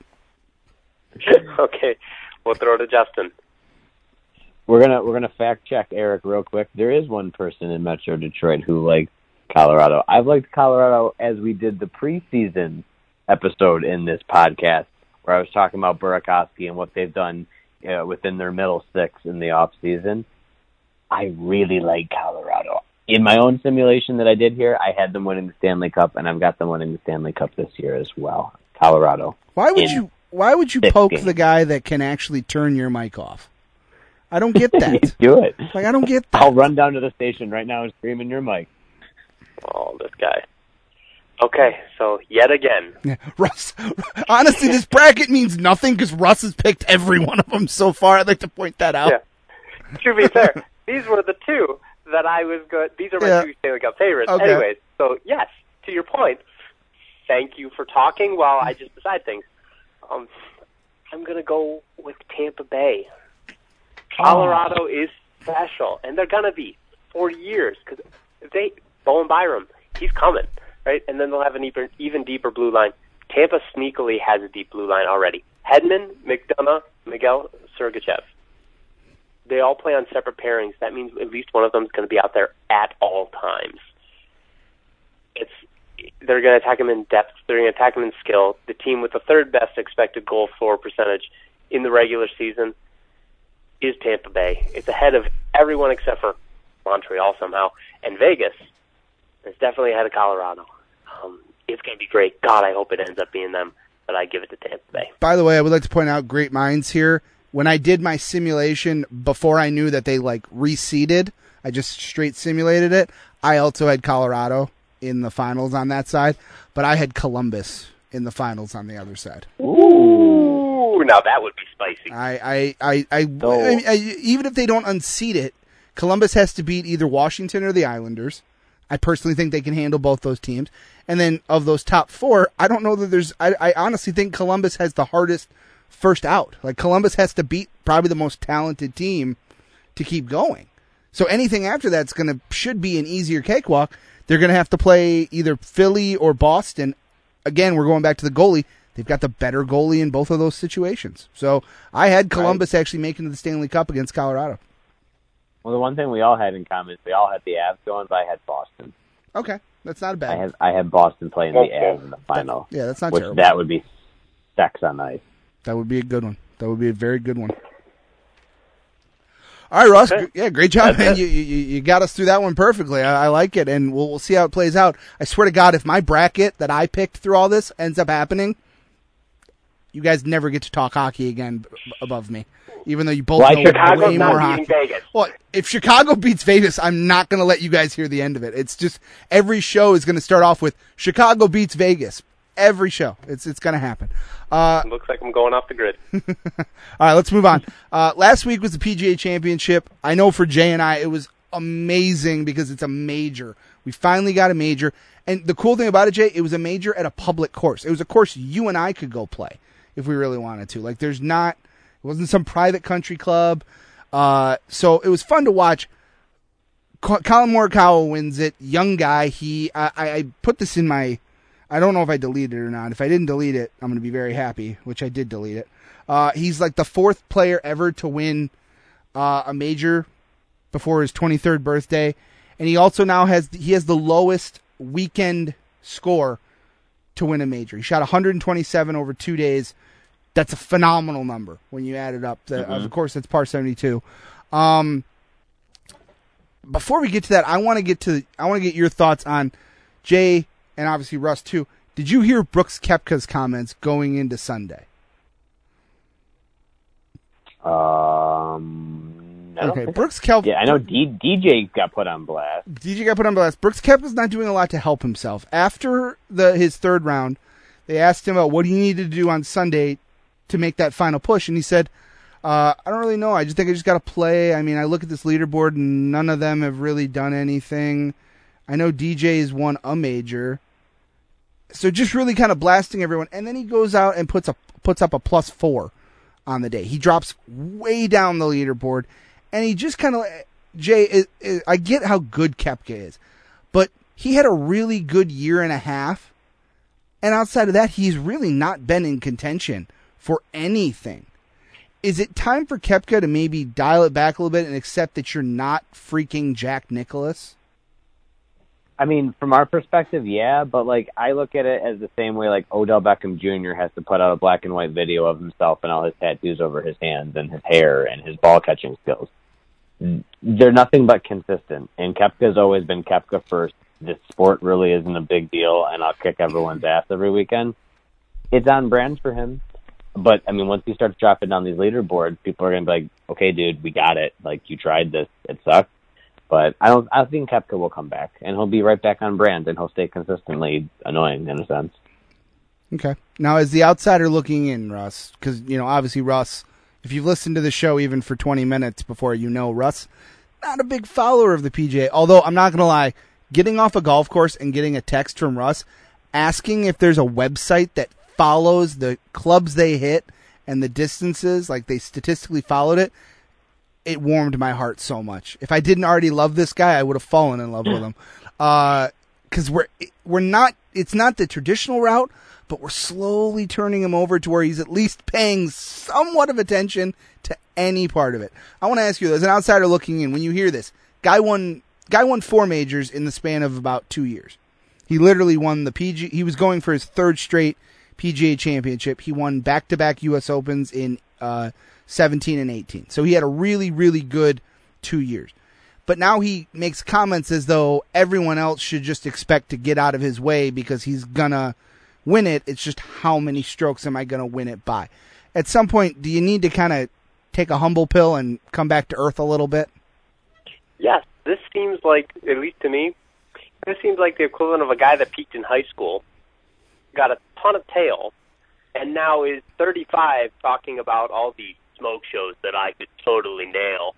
Okay, we'll throw to Justin. We're gonna we're gonna fact check Eric real quick. There is one person in Metro Detroit who likes Colorado. I've liked Colorado as we did the preseason episode in this podcast, where I was talking about Burakovsky and what they've done uh, within their middle six in the off season. I really like Colorado. In my own simulation that I did here, I had them winning the Stanley Cup, and I've got them winning the Stanley Cup this year as well. Colorado. Why would you? Why would you poke games. the guy that can actually turn your mic off? I don't get that. Do it. Like I don't get that. I'll run down to the station right now and scream in your mic. Oh, this guy. Okay, so yet again. Yeah, Russ. Honestly, this bracket means nothing because Russ has picked every one of them so far. I'd like to point that out. Yeah. To be fair, these were the two that I was good. These are my Yeah. two Stanley Cup favorites. Okay. Anyways, so yes, to your point, thank you for talking while I just decide things. Um, I'm going to go with Tampa Bay. Colorado is special, and they're going to be for years because they Bowen Byram, he's coming, right? And then they'll have an even, even deeper blue line. Tampa sneakily has a deep blue line already. Hedman, McDonough, Miguel Sergachev. They all play on separate pairings. That means at least one of them is going to be out there at all times. It's they're going to attack him in depth. They're going to attack him in skill. The team with the third best expected goal for percentage in the regular season is Tampa Bay. It's ahead of everyone except for Montreal somehow. And Vegas is definitely ahead of Colorado. Um, it's going to be great. God, I hope it ends up being them, but I give it to Tampa Bay. By the way, I would like to point out great minds here. When I did my simulation before I knew that they like reseeded, I just straight simulated it. I also had Colorado in the finals on that side, but I had Columbus in the finals on the other side. Ooh, now that would be spicy. I, I, I, I, Oh. I, I even if they don't unseed it, Columbus has to beat either Washington or the Islanders. I personally think they can handle both those teams. And then of those top four, I don't know that there's. I, I honestly think Columbus has the hardest first out. Like Columbus has to beat probably the most talented team to keep going. So anything after that's going to should be an easier cakewalk. They're going to have to play either Philly or Boston. Again, we're going back to the goalie. They've got the better goalie in both of those situations. So I had Columbus right. actually making the Stanley Cup against Colorado. Well, the one thing we all had in common is we all had the Avs going, but I had Boston. Okay, that's not a bad. I had I had Boston playing the Avs in the final. That, yeah, that's not which terrible. That would be sex on ice. That would be a good one. That would be a very good one. All right, Russ. Okay. Yeah, great job, That's man. it. You, you you got us through that one perfectly. I, I like it, and we'll we'll see how it plays out. I swear to God, if my bracket that I picked through all this ends up happening, you guys never get to talk hockey again b- above me. Even though you both Why know Chicago's way not more beating hockey. Vegas. Well, if Chicago beats Vegas, I'm not going to let you guys hear the end of it. It's just every show is going to start off with Chicago beats Vegas. Every show, it's it's going to happen. Uh, Looks like I'm going off the grid. all right, let's move on. Uh, last week was the P G A Championship. I know for Jay and I, it was amazing because it's a major. We finally got a major. And the cool thing about it, Jay, it was a major at a public course. It was a course you and I could go play if we really wanted to. Like, there's not, it wasn't some private country club. Uh, so it was fun to watch. Co- Colin Morikawa wins it. Young guy. He, I, I I put this in my, I don't know if I deleted it or not. If I didn't delete it, I'm going to be very happy, which I did delete it. Uh, he's like the fourth player ever to win uh, a major before his twenty-third birthday. and he also now has he has the lowest weekend score to win a major. He shot one hundred twenty-seven over two days. That's a phenomenal number when you add it up. The, Mm-hmm. Of course, it's par seventy-two. Um, before we get to that, I want to get to I want to get your thoughts on Jay and obviously Russ too. Did you hear Brooks Koepka's comments going into Sunday? Um, I don't Okay, think Brooks Koepka. Yeah, I know D- DJ got put on blast. D J got put on blast. Brooks Koepka's not doing a lot to help himself. After the his third round, they asked him about what he needed to do on Sunday to make that final push, and he said, uh, I don't really know. I just think I just got to play. I mean, I look at this leaderboard, and none of them have really done anything. I know D J's won a major. So just really kind of blasting everyone. And then he goes out and puts a puts up a plus four on the day. He drops way down the leaderboard, and he just kind of, Jay, it, it, I get how good Koepka is, but he had a really good year and a half, and outside of that, he's really not been in contention for anything. Is it time for Koepka to maybe dial it back a little bit and accept that you're not freaking Jack Nicklaus? I mean, from our perspective, yeah, but like I look at it as the same way like Odell Beckham Junior has to put out a black and white video of himself and all his tattoos over his hands and his hair and his ball catching skills. They're nothing but consistent, and Koepka's always been Koepka first. This sport really isn't a big deal, and I'll kick everyone's ass every weekend. It's on brand for him, but I mean, once he starts dropping down these leaderboards, people are gonna be like, "Okay, dude, we got it. Like you tried this, it sucked." But I don't. I think Koepka will come back, and he'll be right back on brand, and he'll stay consistently annoying in a sense. Okay. Now, as the outsider looking in, Russ, because you know, obviously, Russ, if you've listened to the show even for twenty minutes before, you know, Russ, not a big follower of the P G A. Although I'm not gonna lie, getting off a golf course and getting a text from Russ asking if there's a website that follows the clubs they hit and the distances, like they statistically followed it. It warmed my heart so much. If I didn't already love this guy, I would have fallen in love with him. Uh, cause we're, we're not, it's not the traditional route, but we're slowly turning him over to where he's at least paying somewhat of attention to any part of it. I want to ask you, as an outsider looking in, when you hear this, guy won, guy won four majors in the span of about two years. He literally won the P G, he was going for his third straight P G A championship. He won back-to-back U S Opens in, uh, seventeen and eighteen. So he had a really, really good two years. But now he makes comments as though everyone else should just expect to get out of his way because he's gonna win it. It's just how many strokes am I gonna win it by? At some point, do you need to kind of take a humble pill and come back to earth a little bit? Yes, this seems like, at least to me, this seems like the equivalent of a guy that peaked in high school, got a ton of tail, and now is thirty-five talking about all the smoke shows that I could totally nail.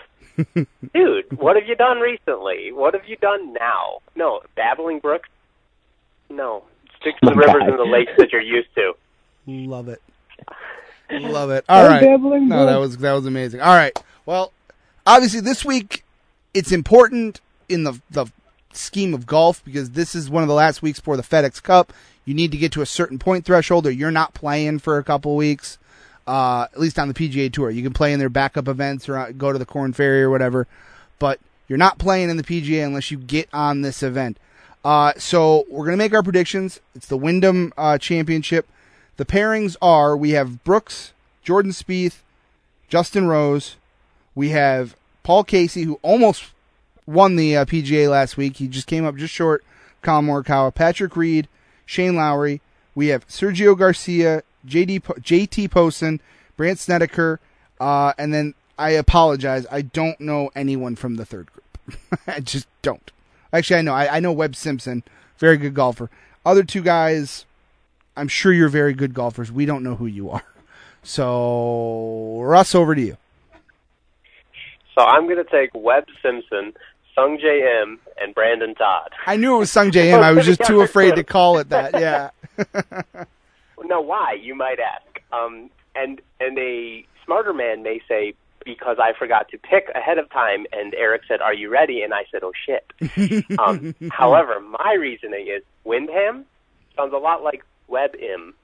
Dude, what have you done recently? What have you done now? No, babbling brooks? No. Stick to the Oh, rivers God. and the lakes that you're used to. Love it. Love it. All right. No, that was that was amazing. All right. Well, obviously this week it's important in the the scheme of golf because this is one of the last weeks for the FedEx Cup. You need to get to a certain point threshold or you're not playing for a couple weeks. Uh, at least on the P G A Tour. You can play in their backup events or go to the Corn Ferry or whatever, but you're not playing in the P G A unless you get on this event. Uh, so we're going to make our predictions. It's the Wyndham uh, Championship. The pairings are, we have Brooks, Jordan Spieth, Justin Rose. We have Paul Casey, who almost won the uh, P G A last week. He just came up just short. Colin Morikawa, Patrick Reed, Shane Lowry. We have Sergio Garcia, J D Po- J T Poston, Brandt Snedeker, uh, and then I apologize. I don't know anyone from the third group. I just don't. Actually, I know. I, I know Webb Simpson, very good golfer. Other two guys, I'm sure you're very good golfers. We don't know who you are. So, Russ, over to you. So I'm going to take Webb Simpson, Sung J M, and Brandon Todd. I knew it was Sung J M. I was just too afraid to call it that. Yeah. Now, why, you might ask? Um, and and a smarter man may say, because I forgot to pick ahead of time, and Eric said, are you ready? And I said, oh, shit. um, however, my reasoning is Windham sounds a lot like Webb-im.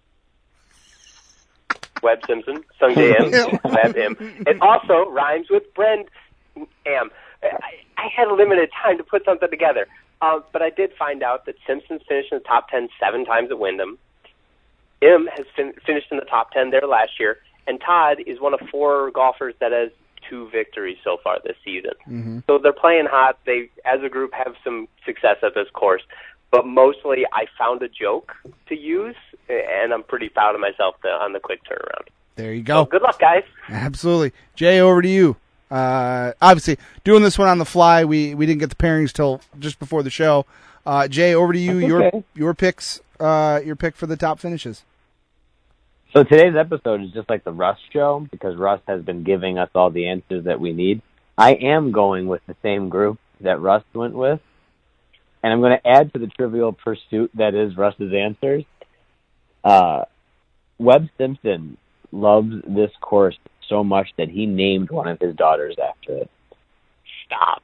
Webb Simpson, Sung J M, Webb-im. It also rhymes with Brand Am. I, I had limited time to put something together. Uh, but I did find out that Simpson's finished in the top ten seven times at Wyndham. Im has fin- finished in the top ten there last year. And Todd is one of four golfers that has two victories so far this season. Mm-hmm. So they're playing hot. They, as a group, have some success at this course. But mostly I found a joke to use, and I'm pretty proud of myself to, on the quick turnaround. There you go. So good luck, guys. Absolutely. Jay, over to you. Uh, obviously, doing this one on the fly, we, we didn't get the pairings till just before the show. Uh, Jay, over to you. That's Your okay. your picks. Uh, your pick for the top finishes. So today's episode is just like the Russ show because Russ has been giving us all the answers that we need. I am going with the same group that Russ went with, and I'm going to add to the trivial pursuit that is Russ's answers. Uh, Webb Simpson loves this course so much that he named one of his daughters after it. Stop.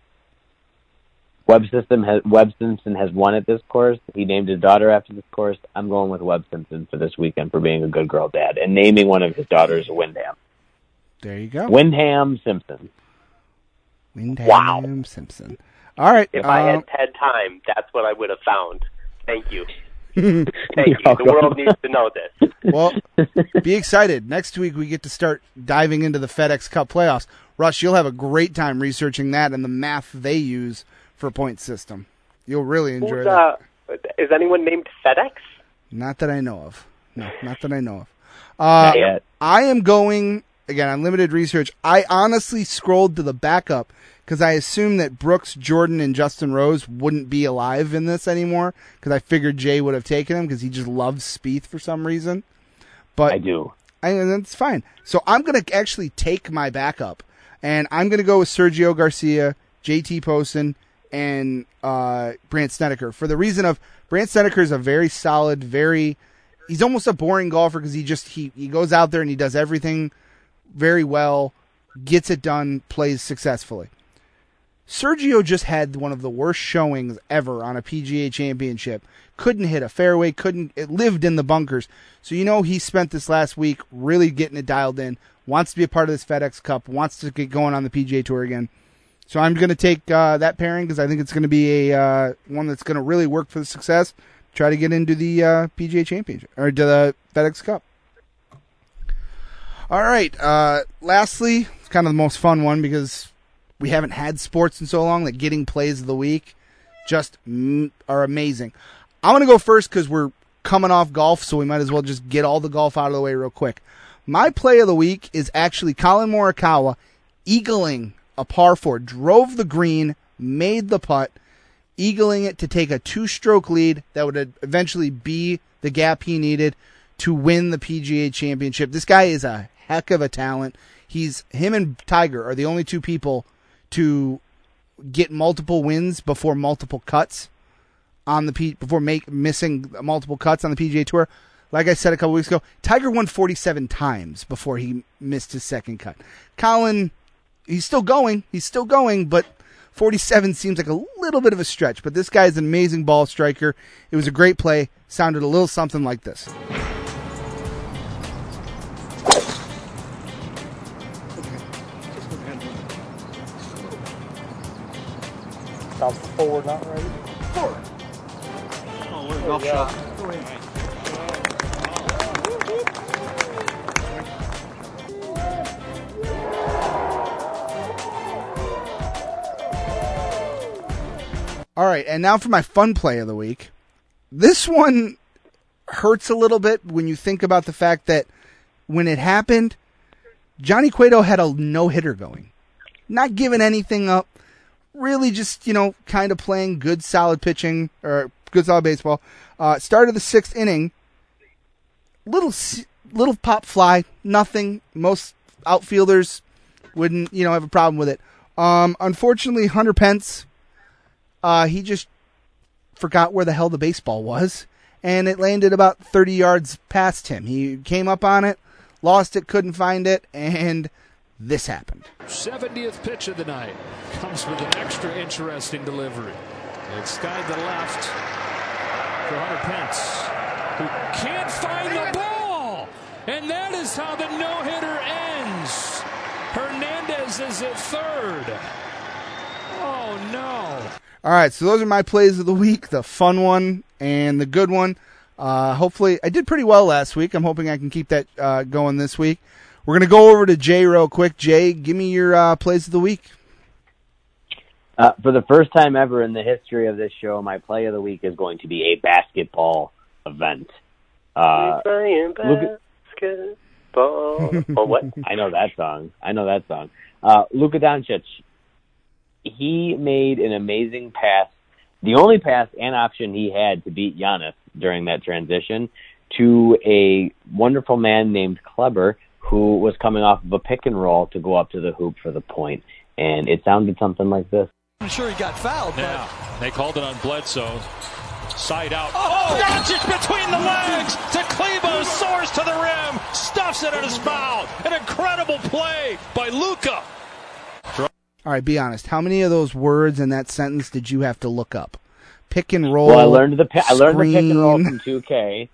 Webb Simpson has Webb Simpson has won at this course. He named his daughter after this course. I'm going with Webb Simpson for this weekend for being a good girl dad and naming one of his daughters Windham. There you go. Windham Simpson. Windham Wow. Simpson. All right. If I um, had had time, that's what I would have found. Thank you. You're Thank you. The welcome. world needs to know this. Well, be excited. Next week we get to start diving into the FedEx Cup playoffs. Russ, you'll have a great time researching that and the math they use for point system. You'll really enjoy Who's, that. uh, is anyone named FedEx? Not that I know of. No, not that I know of. Uh, Not yet. I am going, again, on limited research. I honestly scrolled to the backup because I assumed that Brooks, Jordan, and Justin Rose wouldn't be alive in this anymore because I figured Jay would have taken him because he just loves Spieth for some reason. But I do. I, that's fine. So I'm going to actually take my backup, and I'm going to go with Sergio Garcia, J T Poston, and uh, Brandt Snedeker for the reason of Brandt Snedeker is a very solid, very he's almost a boring golfer because he just he, he goes out there and he does everything very well, gets it done, plays successfully. Sergio just had one of the worst showings ever on a P G A championship. Couldn't hit a fairway, couldn't it lived in the bunkers. So you know he spent this last week really getting it dialed in, wants to be a part of this FedEx Cup, wants to get going on the P G A Tour again. So I'm going to take uh, that pairing because I think it's going to be a uh, one that's going to really work for the success. Try to get into the uh, P G A Championship or to the FedEx Cup. All right. Uh, lastly, it's kind of the most fun one because we haven't had sports in so long that getting plays of the week just mm, are amazing. I'm going to go first because we're coming off golf, so we might as well just get all the golf out of the way real quick. My play of the week is actually Colin Morikawa eagling a par four, drove the green, made the putt, eagling it to take a two-stroke lead that would eventually be the gap he needed to win the P G A Championship. This guy is a heck of a talent. He's him and Tiger are the only two people to get multiple wins before multiple cuts on the P before make missing multiple cuts on the P G A Tour. Like I said a couple weeks ago, Tiger won forty-seven times before he missed his second cut. Colin, he's still going. He's still going, but forty-seven seems like a little bit of a stretch. But this guy's an amazing ball striker. It was a great play. Sounded a little something like this. Sounds forward, not ready. Forward. Oh, what a golf shot. Go ahead. All right, and now for my fun play of the week. This one hurts a little bit when you think about the fact that when it happened, Johnny Cueto had a no-hitter going. Not giving anything up. Really just, you know, kind of playing good, solid pitching, or good, solid baseball. Uh, start of the sixth inning, little little pop fly, nothing. Most outfielders wouldn't, you know, have a problem with it. Um, unfortunately, Hunter Pence, uh, he just forgot where the hell the baseball was, and it landed about thirty yards past him. He came up on it, lost it, couldn't find it, and this happened. seventieth pitch of the night comes with an extra interesting delivery. It's skied to left for Hunter Pence, who can't find the ball. And that is how the no-hitter ends. Hernandez is at third. Oh, no. All right, so those are my plays of the week, the fun one and the good one. Uh, hopefully, I did pretty well last week. I'm hoping I can keep that uh, going this week. We're going to go over to Jay real quick. Jay, give me your uh, plays of the week. Uh, for the first time ever in the history of this show, my play of the week is going to be a basketball event. Uh, look at, basketball. Oh, what? I know that song. I know that song. Uh, Luka Doncic, he made an amazing pass, the only pass and option he had to beat Giannis during that transition, to a wonderful man named Kleber, who was coming off of a pick and roll to go up to the hoop for the point. And it sounded something like this. I'm sure he got fouled. But... Yeah, they called it on Bledsoe. Side out. Oh, Doncic between the legs to Kleber, soars to the rim, stuffs it in his mouth. An incredible play by Luka. All right, be honest. How many of those words in that sentence did you have to look up? Pick and roll. Well, I learned the pi- I learned the pick and roll screen. from two K.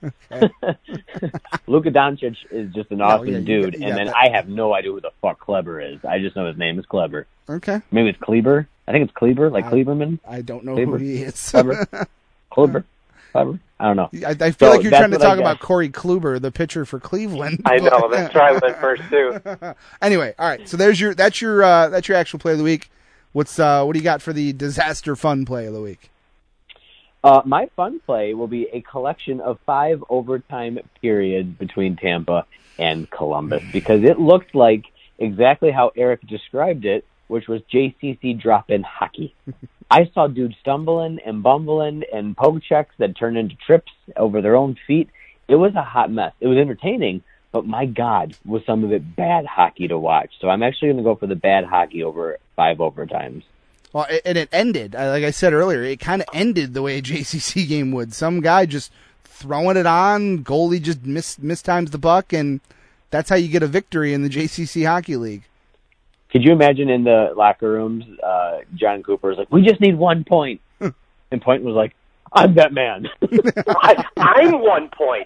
Luka Doncic is just an awesome No, yeah, you dude, got- you and got then that. I have no idea who the fuck Kleber is. I just know his name is Kleber. Okay. Maybe it's Kleber. I think it's Kleber, like I- Kleberman. I don't know Kleber. who he is. Kleber. Kleber. Kleber. I don't know. I, I feel So like you're that's trying to what I talk guess. about Corey Kluber, the pitcher for Cleveland. I know. That's where I went first, too. Anyway, all right. So there's your that's your uh, that's your actual play of the week. What's uh, what do you got for the disaster fun play of the week? Uh, my fun play will be a collection of five overtime periods between Tampa and Columbus, because it looked like exactly how Eric described it, which was J C C drop-in hockey. I saw dudes stumbling and bumbling and poke checks that turned into trips over their own feet. It was a hot mess. It was entertaining, but my God, was some of it bad hockey to watch. So I'm actually going to go for the bad hockey over five overtimes. Well, it- and it ended, uh, like I said earlier, it kind of ended the way a J C C game would. Some guy just throwing it on, goalie just miss mistimes the puck, and that's how you get a victory in the J C C Hockey League. Could you imagine in the locker rooms, uh, John Cooper's like, we just need one point. And Point was like, I'm that man. I, I'm one point.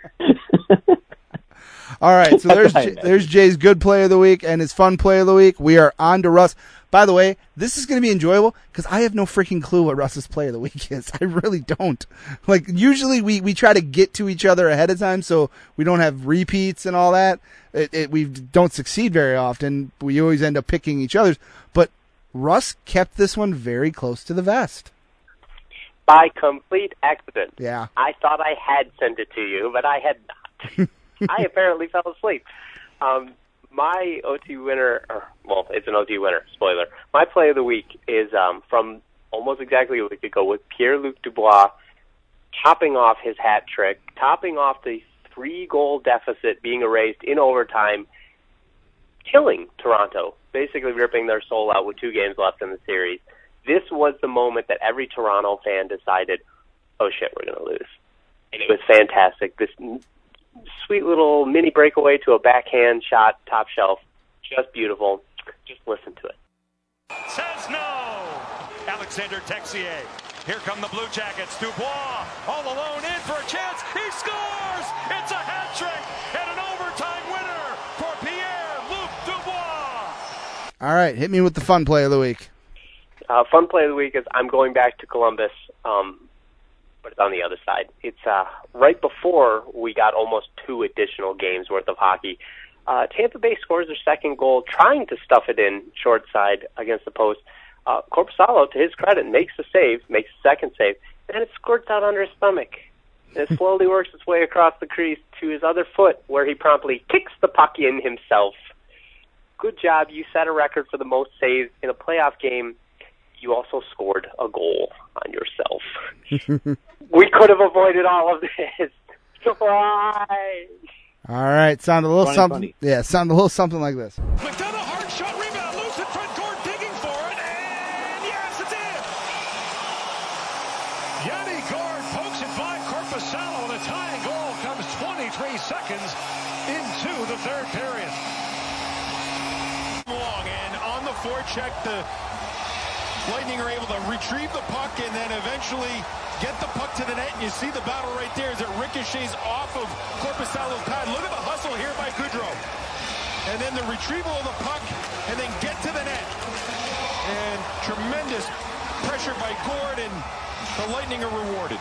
All right, so there's That's J- right. there's Jay's good play of the week and his fun play of the week. We are on to Russ. By the way, this is going to be enjoyable because I have no freaking clue what Russ's play of the week is. I really don't. Like, usually we, we try to get to each other ahead of time so we don't have repeats and all that. It, it, we don't succeed very often. We always end up picking each other's. But Russ kept this one very close to the vest. By complete accident. Yeah. I thought I had sent it to you, but I had not. I apparently fell asleep. Um, my O T winner, or, well, it's an O T winner, spoiler. My play of the week is um, from almost exactly a week ago with Pierre-Luc Dubois topping off his hat trick, topping off the three-goal deficit being erased in overtime, killing Toronto, basically ripping their soul out with two games left in the series. This was the moment that every Toronto fan decided, oh shit, we're going to lose. And it was fantastic. This sweet little mini breakaway to a backhand shot, top shelf, just beautiful. Just listen to it. Says no. Alexander Texier. Here come the Blue Jackets. Dubois all alone in for a chance. He scores! It's a hat trick and an overtime winner for Pierre-Luc Dubois. All right, hit me with the fun play of the week. Uh, fun play of the week is I'm going back to Columbus, um, but it's on the other side. It's uh, right before we got almost two additional games worth of hockey. Uh, Tampa Bay scores their second goal, trying to stuff it in short side against the post. Uh, Korpisalo, to his credit, makes the save, makes the second save, and then it squirts out under his stomach. And it slowly works its way across the crease to his other foot, where he promptly kicks the puck in himself. Good job. You set a record for the most saves in a playoff game. You also scored a goal on yourself. We could have avoided all of this. Why? All right, sound a little Funny, something. funny. Yeah, sound a little something like this. McDonough, hard shot, rebound, loose in front court, digging for it, and yes, it's in. Yanni Gord pokes it by Korpisalo, and the tying goal comes twenty-three seconds into the third period. Long, and on the forecheck, the Lightning are able to retrieve the puck and then eventually get the puck to the net. And you see the battle right there as it ricochets off of Korpisalo's pad. Look at the hustle here by Goudreau. And then the retrieval of the puck and then get to the net. and tremendous pressure by Gord, and the Lightning are rewarded.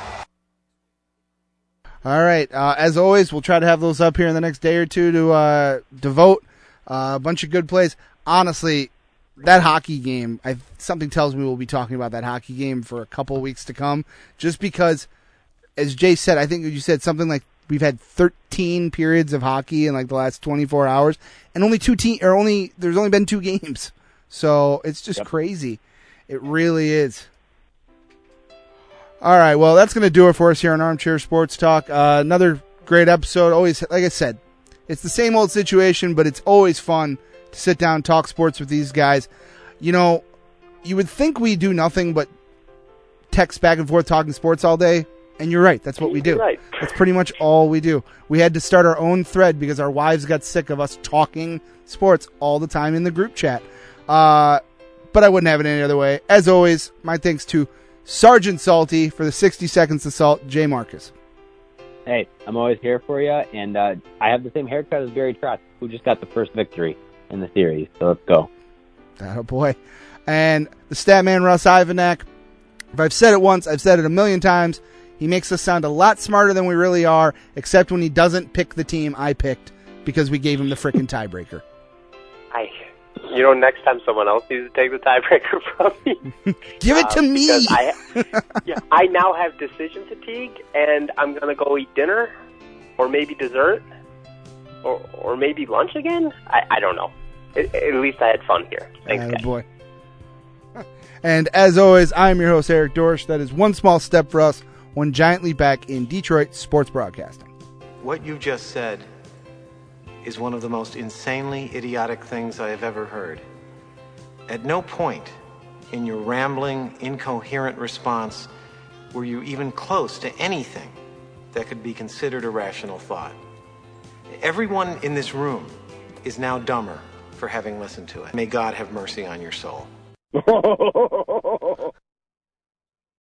All right. Uh, as always, we'll try to have those up here in the next day or two to uh, devote uh, a bunch of good plays. Honestly, that hockey game, I, something tells me we'll be talking about that hockey game for a couple of weeks to come, just because, as Jay said, I think you said something like we've had thirteen periods of hockey in like the last twenty-four hours, and only two te- or only there's only been two games. So it's just yep. crazy. It really is. All right, well, that's going to do it for us here on Armchair Sports Talk. Uh, another great episode. Always, like I said, it's the same old situation, but it's always fun to sit down and talk sports with these guys. You know, you would think we do nothing but text back and forth talking sports all day, and you're right. That's what we do. Right. That's pretty much all we do. We had to start our own thread because our wives got sick of us talking sports all the time in the group chat. Uh, but I wouldn't have it any other way. As always, my thanks to Sergeant Salty for the sixty seconds of salt, Jay Marcus. Hey, I'm always here for you, and uh, I have the same haircut as Barry Trotz, who just got the first victory in the series. So let's go. Oh boy. And the stat man, Russ Ivanak. If I've said it once, I've said it a million times. He makes us sound a lot smarter than we really are, except when he doesn't pick the team I picked because we gave him the frickin' tiebreaker. I, you know, next time someone else needs to take the tiebreaker from me, give it to um, me. I, yeah, I now have decision fatigue, and I'm gonna go eat dinner, or maybe dessert, or or maybe lunch again. I, I don't know. It, at least I had fun here. Thanks, oh, guys. Boy. And as always, I'm your host, Eric Dorsch. That is one small step for us, one giant leap back in Detroit sports broadcasting. What you just said is one of the most insanely idiotic things I have ever heard. At no point in your rambling, incoherent response were you even close to anything that could be considered a rational thought. Everyone in this room is now dumber for having listened to it. May God have mercy on your soul.